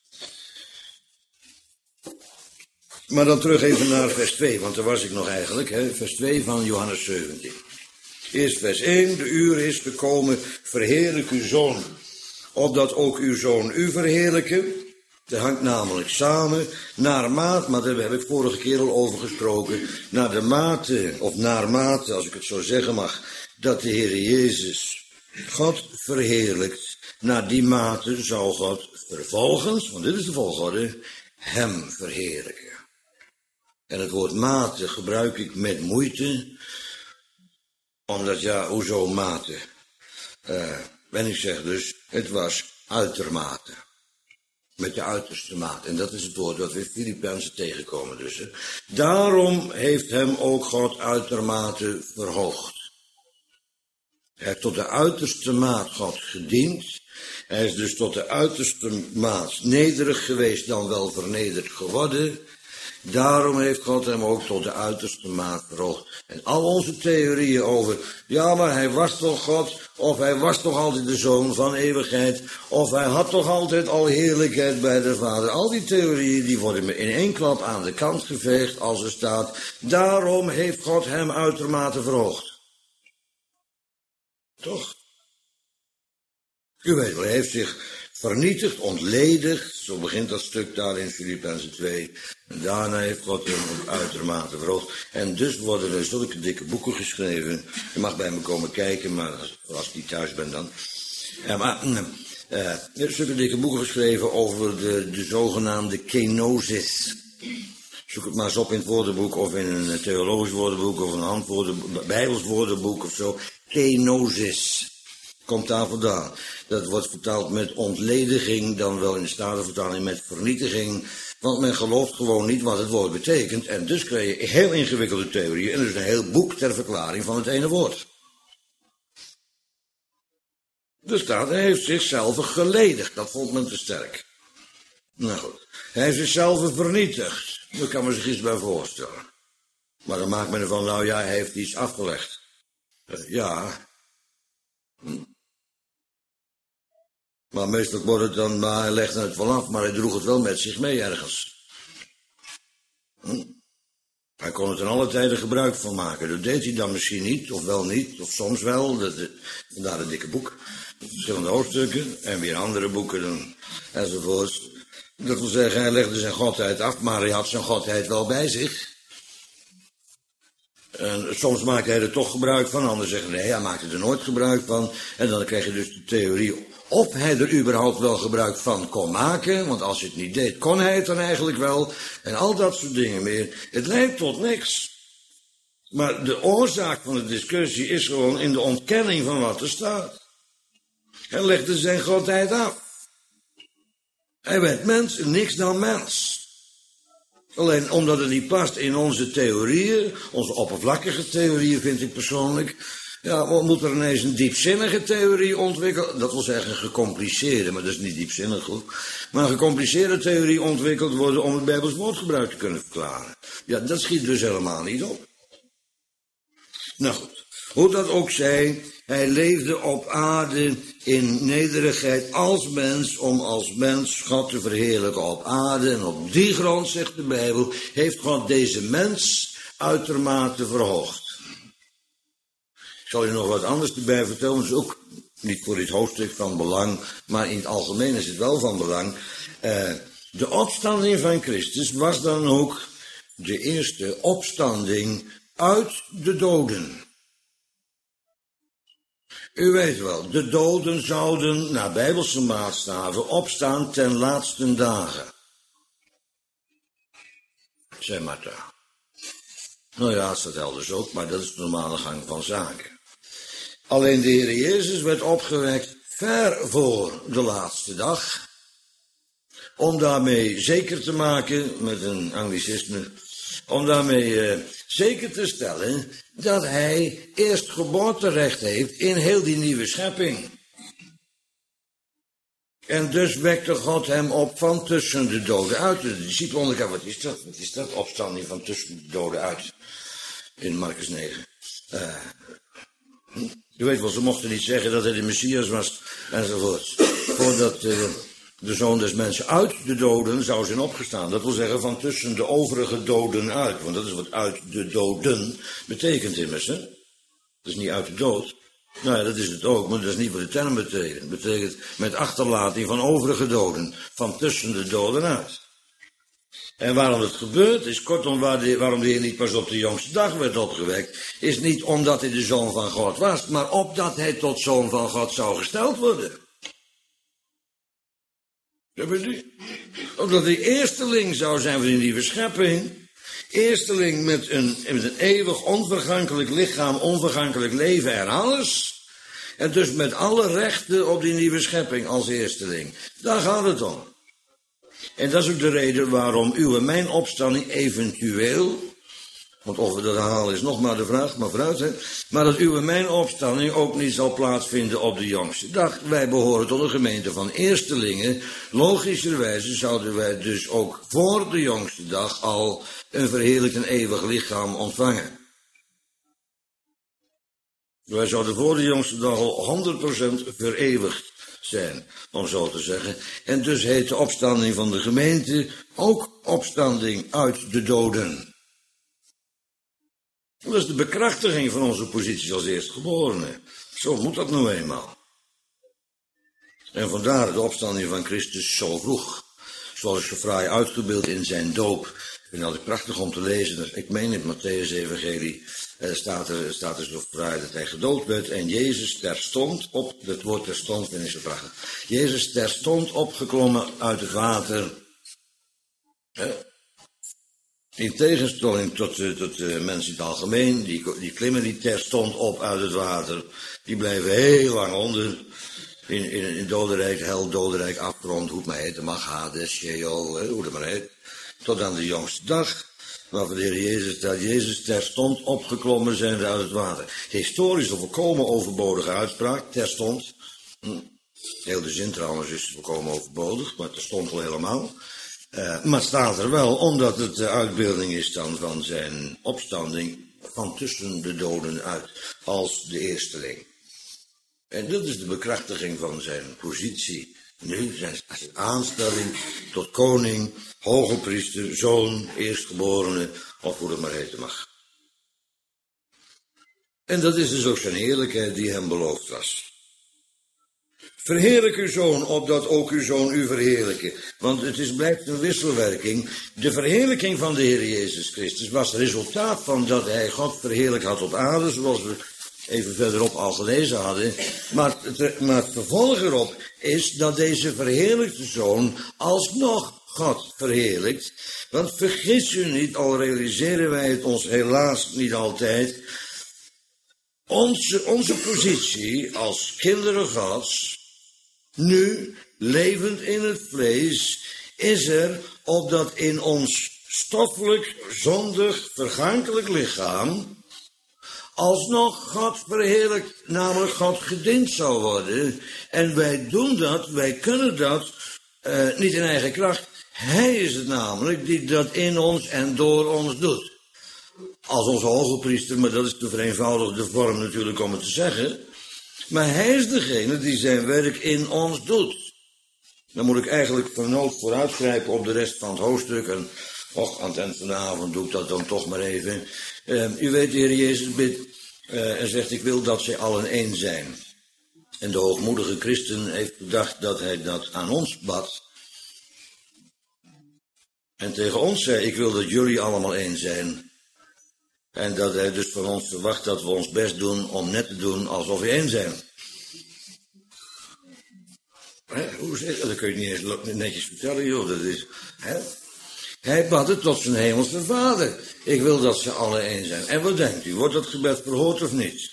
Maar dan terug even naar vers twee, want daar was ik nog eigenlijk, hè? Vers twee van Johannes zeventien. Eerst vers één, de uur is gekomen, verheerlijk uw Zoon, opdat ook uw Zoon u verheerlijke. Dat hangt namelijk samen, naar mate, maar daar heb ik vorige keer al over gesproken, naar de mate, of naar mate, als ik het zo zeggen mag, dat de Heer Jezus God verheerlijkt, naar die mate zou God vervolgens, want dit is de volgorde, hem verheerlijken. En het woord mate gebruik ik met moeite, omdat ja, hoezo mate? Uh, en ik zeg dus, het was uitermate. Met de uiterste maat. En dat is het woord dat we in Filippenzen tegenkomen dus. Hè. Daarom heeft hem ook God uitermate verhoogd. Hij heeft tot de uiterste maat God gediend. Hij is dus tot de uiterste maat nederig geweest, dan wel vernederd geworden. Daarom heeft God hem ook tot de uiterste maat verhoogd. En al onze theorieën over, ja maar hij was toch God, of hij was toch altijd de Zoon van eeuwigheid, of hij had toch altijd al heerlijkheid bij de Vader. Al die theorieën die worden in één klap aan de kant geveegd als er staat, daarom heeft God hem uitermate verhoogd. Toch? U weet wel, hij heeft zich vernietigd, ontledigd, zo begint dat stuk daar in Filippenzen twee. En daarna heeft God hem ook uitermate verhoogd. En dus worden er zulke dikke boeken geschreven. Je mag bij me komen kijken, maar als, als ik niet thuis ben dan. Ja, maar uh, er zijn zulke dikke boeken geschreven over de, de zogenaamde kenosis. Zoek het maar eens op in het woordenboek of in een theologisch woordenboek of een handwoordenboek, bijbels woordenboek of zo. Kenosis. Komt daar vandaan. Dat wordt vertaald met ontlediging, dan wel in de Statenvertaling met vernietiging. Want men gelooft gewoon niet wat het woord betekent. En dus krijg je heel ingewikkelde theorieën. En dus een heel boek ter verklaring van het ene woord. Er staat, hij heeft zichzelf geledigd. Dat vond men te sterk. Nou goed. Hij heeft zichzelf vernietigd. Daar kan men zich iets bij voorstellen. Maar dan maakt men ervan, nou ja, hij heeft iets afgelegd. Uh, ja. Hm. Maar meestal wordt het dan, maar hij legde het wel af, maar hij droeg het wel met zich mee ergens. Hm. Hij kon het in alle tijden gebruik van maken. Dat deed hij dan misschien niet, of wel niet, of soms wel. Dat, dat, vandaar een dikke boek. Verschillende hoofdstukken, en weer andere boeken dan, enzovoorts. Dat wil zeggen, hij legde zijn godheid af, maar hij had zijn godheid wel bij zich. En soms maakt hij er toch gebruik van, anderen zeggen nee, hij maakte er nooit gebruik van. En dan krijg je dus de theorie of hij er überhaupt wel gebruik van kon maken, want als hij het niet deed, kon hij het dan eigenlijk wel. En al dat soort dingen meer. Het leidt tot niks. Maar de oorzaak van de discussie is gewoon in de ontkenning van wat er staat. Hij legde zijn godheid af. Hij werd mens, niks dan mens. Alleen omdat het niet past in onze theorieën, onze oppervlakkige theorieën vind ik persoonlijk, ja, moet er ineens een diepzinnige theorie ontwikkeld, dat wil zeggen een gecompliceerde, maar dat is niet diepzinnig goed, maar een gecompliceerde theorie ontwikkeld worden om het Bijbels woordgebruik te kunnen verklaren. Ja, dat schiet dus helemaal niet op. Nou goed, hoe dat ook zij, hij leefde op aarde in nederigheid als mens, om als mens God te verheerlijken op aarde. En op die grond, zegt de Bijbel, heeft God deze mens uitermate verhoogd. Ik zal je nog wat anders erbij vertellen, dat is ook niet voor dit hoofdstuk van belang, maar in het algemeen is het wel van belang. Uh, de opstanding van Christus was dan ook de eerste opstanding uit de doden. U weet wel, de doden zouden naar bijbelse maatstaven opstaan ten laatste dagen. Zei Martha. Nou ja, dat staat elders ook, maar dat is de normale gang van zaken. Alleen de Heer Jezus werd opgewekt ver voor de laatste dag. Om daarmee zeker te maken, met een anglicisme, om daarmee uh, zeker te stellen dat hij eerst geboorterecht heeft in heel die nieuwe schepping. En dus wekte God hem op van tussen de doden uit. De discipelen ondergaan, wat is dat? Wat is dat? Opstanding van tussen de doden uit. In Marcus negen. Uh, je weet wel, ze mochten niet zeggen dat hij de Messias was, enzovoort. Voordat uh, de Zoon des Mensen uit de doden zou zijn opgestaan. Dat wil zeggen van tussen de overige doden uit. Want dat is wat uit de doden betekent immers, hè? Dat is niet uit de dood. Nou ja, dat is het ook, maar dat is niet wat de term betekent. Het betekent met achterlating van overige doden. Van tussen de doden uit. En waarom het gebeurt is, kortom, waar de, waarom de Heer niet pas op de jongste dag werd opgewekt, is niet omdat hij de Zoon van God was, maar opdat hij tot Zoon van God zou gesteld worden. Dat weet u? Omdat hij eersteling zou zijn van die nieuwe schepping. Eersteling met een, met een eeuwig onvergankelijk lichaam, onvergankelijk leven en alles. En dus met alle rechten op die nieuwe schepping als eersteling. Daar gaat het om. En dat is ook de reden waarom uw en mijn opstanding eventueel, want of we dat halen is nog maar de vraag, maar vooruit hè, maar dat uw en mijn opstanding ook niet zal plaatsvinden op de jongste dag. Wij behoren tot een gemeente van eerstelingen. Logischerwijze zouden wij dus ook voor de jongste dag al een verheerlijkt en eeuwig lichaam ontvangen. Wij zouden voor de jongste dag al honderd procent vereeuwigd zijn, om zo te zeggen. En dus heet de opstanding van de gemeente ook opstanding uit de doden. Dat is de bekrachtiging van onze positie als eerstgeborene. Zo moet dat nou eenmaal. En vandaar de opstanding van Christus zo vroeg. Zoals zo fraai uitgebeeld in zijn doop. Ik vind het altijd prachtig om te lezen. Ik meen in het Mattheüs-evangelie eh, staat, er, staat er zo fraai dat hij gedoopt werd. En Jezus terstond op, het woord terstond vind ik zo prachtig. Jezus terstond opgeklommen uit het water. Eh, in tegenstelling tot, uh, tot uh, mensen in het algemeen. Die, die klimmen niet terstond op uit het water. Die blijven heel lang onder. In, in, in dodenrijk, hel, dodenrijk, afgrond, hoe het maar heet, mag, Hades, Sheol, hoe het maar heet. Tot aan de jongste dag, waarvan de Heer Jezus staat, Jezus terstond opgeklommen zijn uit het water. Historisch een volkomen overbodige uitspraak, terstond. Hm. Heel de zin trouwens is volkomen overbodig, maar terstond wel helemaal. Uh, maar het staat er wel, omdat het de uitbeelding is dan van zijn opstanding van tussen de doden uit, als de eersteling. En dat is de bekrachtiging van zijn positie. Nu zijn aanstelling tot koning, hoge priester, zoon, eerstgeborene, of hoe het maar heten mag. En dat is dus ook zijn heerlijkheid die hem beloofd was. Verheerlijk uw zoon, opdat ook uw zoon u verheerlijke. Want het is, blijft een wisselwerking. De verheerlijking van de Heer Jezus Christus was het resultaat van dat hij God verheerlijk had op aarde, zoals we even verderop al gelezen hadden. Maar het, maar het vervolg erop is dat deze verheerlijkte zoon alsnog God verheerlijkt. Want vergis u niet, al realiseren wij het ons helaas niet altijd. Onze, onze positie als kinderen Gods, nu levend in het vlees, is er opdat in ons stoffelijk, zondig, vergankelijk lichaam alsnog God verheerlijkt, namelijk God gediend zou worden. En wij doen dat, wij kunnen dat, uh, niet in eigen kracht. Hij is het namelijk die dat in ons en door ons doet. Als onze hoge priester, maar dat is de vereenvoudigde vorm natuurlijk om het te zeggen. Maar hij is degene die zijn werk in ons doet. Dan moet ik eigenlijk vernood vooruitgrijpen op de rest van het hoofdstuk. En och, aan het eind van de avond doe ik dat dan toch maar even. Uh, u weet, de Heer Jezus bidt uh, en zegt, ik wil dat zij allen één zijn. En de hoogmoedige christen heeft gedacht dat hij dat aan ons bad. En tegen ons zei, ik wil dat jullie allemaal één zijn. En dat hij dus van ons verwacht dat we ons best doen om net te doen alsof we één zijn. He, hoe zeg je dat? Kun je niet eens netjes vertellen, joh. Dat is, he? Hij bad het tot zijn hemelse vader. Ik wil dat ze alle één zijn. En wat denkt u? Wordt dat gebed verhoord of niet?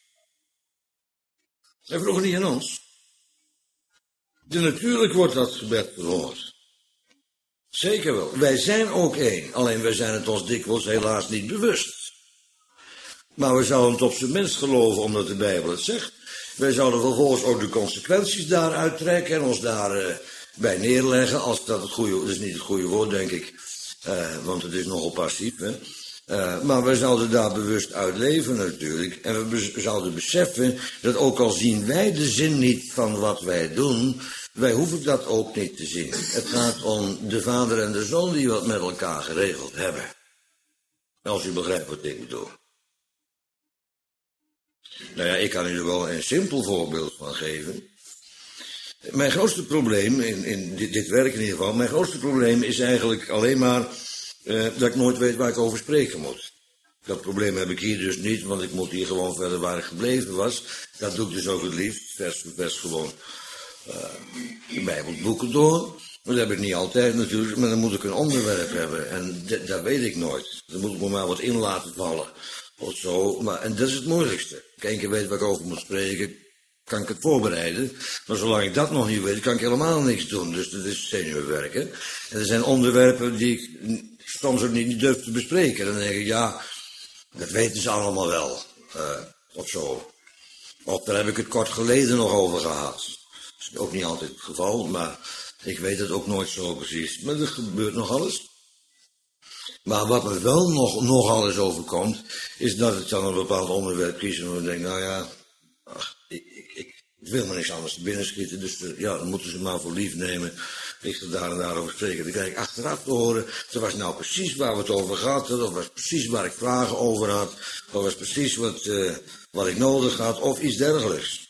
Hij vroeg niet aan ons. De, natuurlijk wordt dat gebed verhoord. Zeker wel. Wij zijn ook één. Alleen wij zijn het ons dikwijls helaas niet bewust. Maar we zouden het op zijn minst geloven omdat de Bijbel het zegt. Wij zouden vervolgens ook de consequenties daaruit trekken en ons daar uh, bij neerleggen. Als dat het goede, dat is niet het goede woord, denk ik. Uh, want het is nogal passief, hè. Uh, maar wij zouden daar bewust uit leven natuurlijk. En we be- zouden beseffen dat ook al zien wij de zin niet van wat wij doen, wij hoeven dat ook niet te zien. Het gaat om de vader en de zoon die wat met elkaar geregeld hebben. Als u begrijpt wat ik bedoel. Nou ja, ik kan u er wel een simpel voorbeeld van geven. Mijn grootste probleem, in, in dit, dit werk in ieder geval, mijn grootste probleem is eigenlijk alleen maar uh, dat ik nooit weet waar ik over spreken moet. Dat probleem heb ik hier dus niet, want ik moet hier gewoon verder waar ik gebleven was. Dat doe ik dus ook het liefst, vers voor vers gewoon uh, de Bijbelboeken door. Dat heb ik niet altijd natuurlijk, maar dan moet ik een onderwerp hebben. En d- dat weet ik nooit. Dan moet ik me maar wat in laten vallen. Of zo, maar, en dat is het moeilijkste. Als ik één keer weet waar ik over moet spreken, kan ik het voorbereiden. Maar zolang ik dat nog niet weet, kan ik helemaal niks doen. Dus dat is zenuwwerken. En er zijn onderwerpen die ik soms ook niet durf te bespreken. Dan denk ik, ja, dat weten ze allemaal wel. Uh, of zo. Of daar heb ik het kort geleden nog over gehad. Dat is ook niet altijd het geval, maar ik weet het ook nooit zo precies. Maar er gebeurt nog alles. Maar wat me wel nog, nog alles overkomt, is dat ik dan een bepaald onderwerp kies en dan denk, nou ja, ach, ik, ik, ik wil me niks anders te binnen schieten, dus uh, ja, dan moeten ze maar voor lief nemen. Ik ga daar en daarover spreken. Dan krijg ik achteraf te horen, dat was nou precies waar we het over gehad hadden, of was precies waar ik vragen over had, of was precies wat, uh, wat ik nodig had, of iets dergelijks.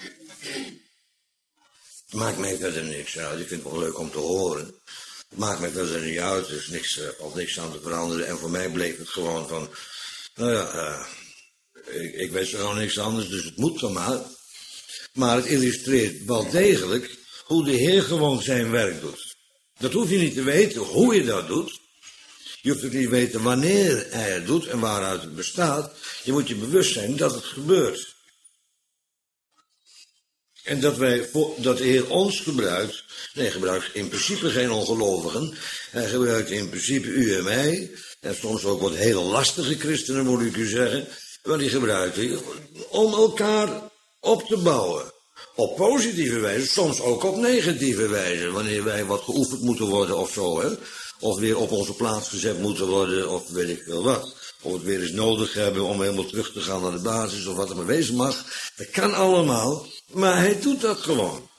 Maakt mij verder niks uit, ik vind het wel leuk om te horen. Maakt mij verder niet uit, dus niks, uh, valt niks aan te veranderen. En voor mij bleef het gewoon van, nou ja, uh, ik, ik weet zo niks anders, dus het moet dan maar. Maar het illustreert wel degelijk hoe de Heer gewoon zijn werk doet. Dat hoef je niet te weten, hoe je dat doet. Je hoeft ook niet te weten wanneer hij het doet en waaruit het bestaat. Je moet je bewust zijn dat het gebeurt. En dat, wij, dat de Heer ons gebruikt, nee, gebruikt in principe geen ongelovigen. Hij gebruikt in principe u en mij, en soms ook wat hele lastige christenen, moet ik u zeggen. Maar die gebruikt hij om elkaar op te bouwen. Op positieve wijze, soms ook op negatieve wijze. Wanneer wij wat geoefend moeten worden of zo, hè. Of weer op onze plaats gezet moeten worden, of weet ik veel wat. Of het weer eens nodig hebben om helemaal terug te gaan naar de basis, of wat er maar wezen mag. Dat kan allemaal, maar hij doet dat gewoon.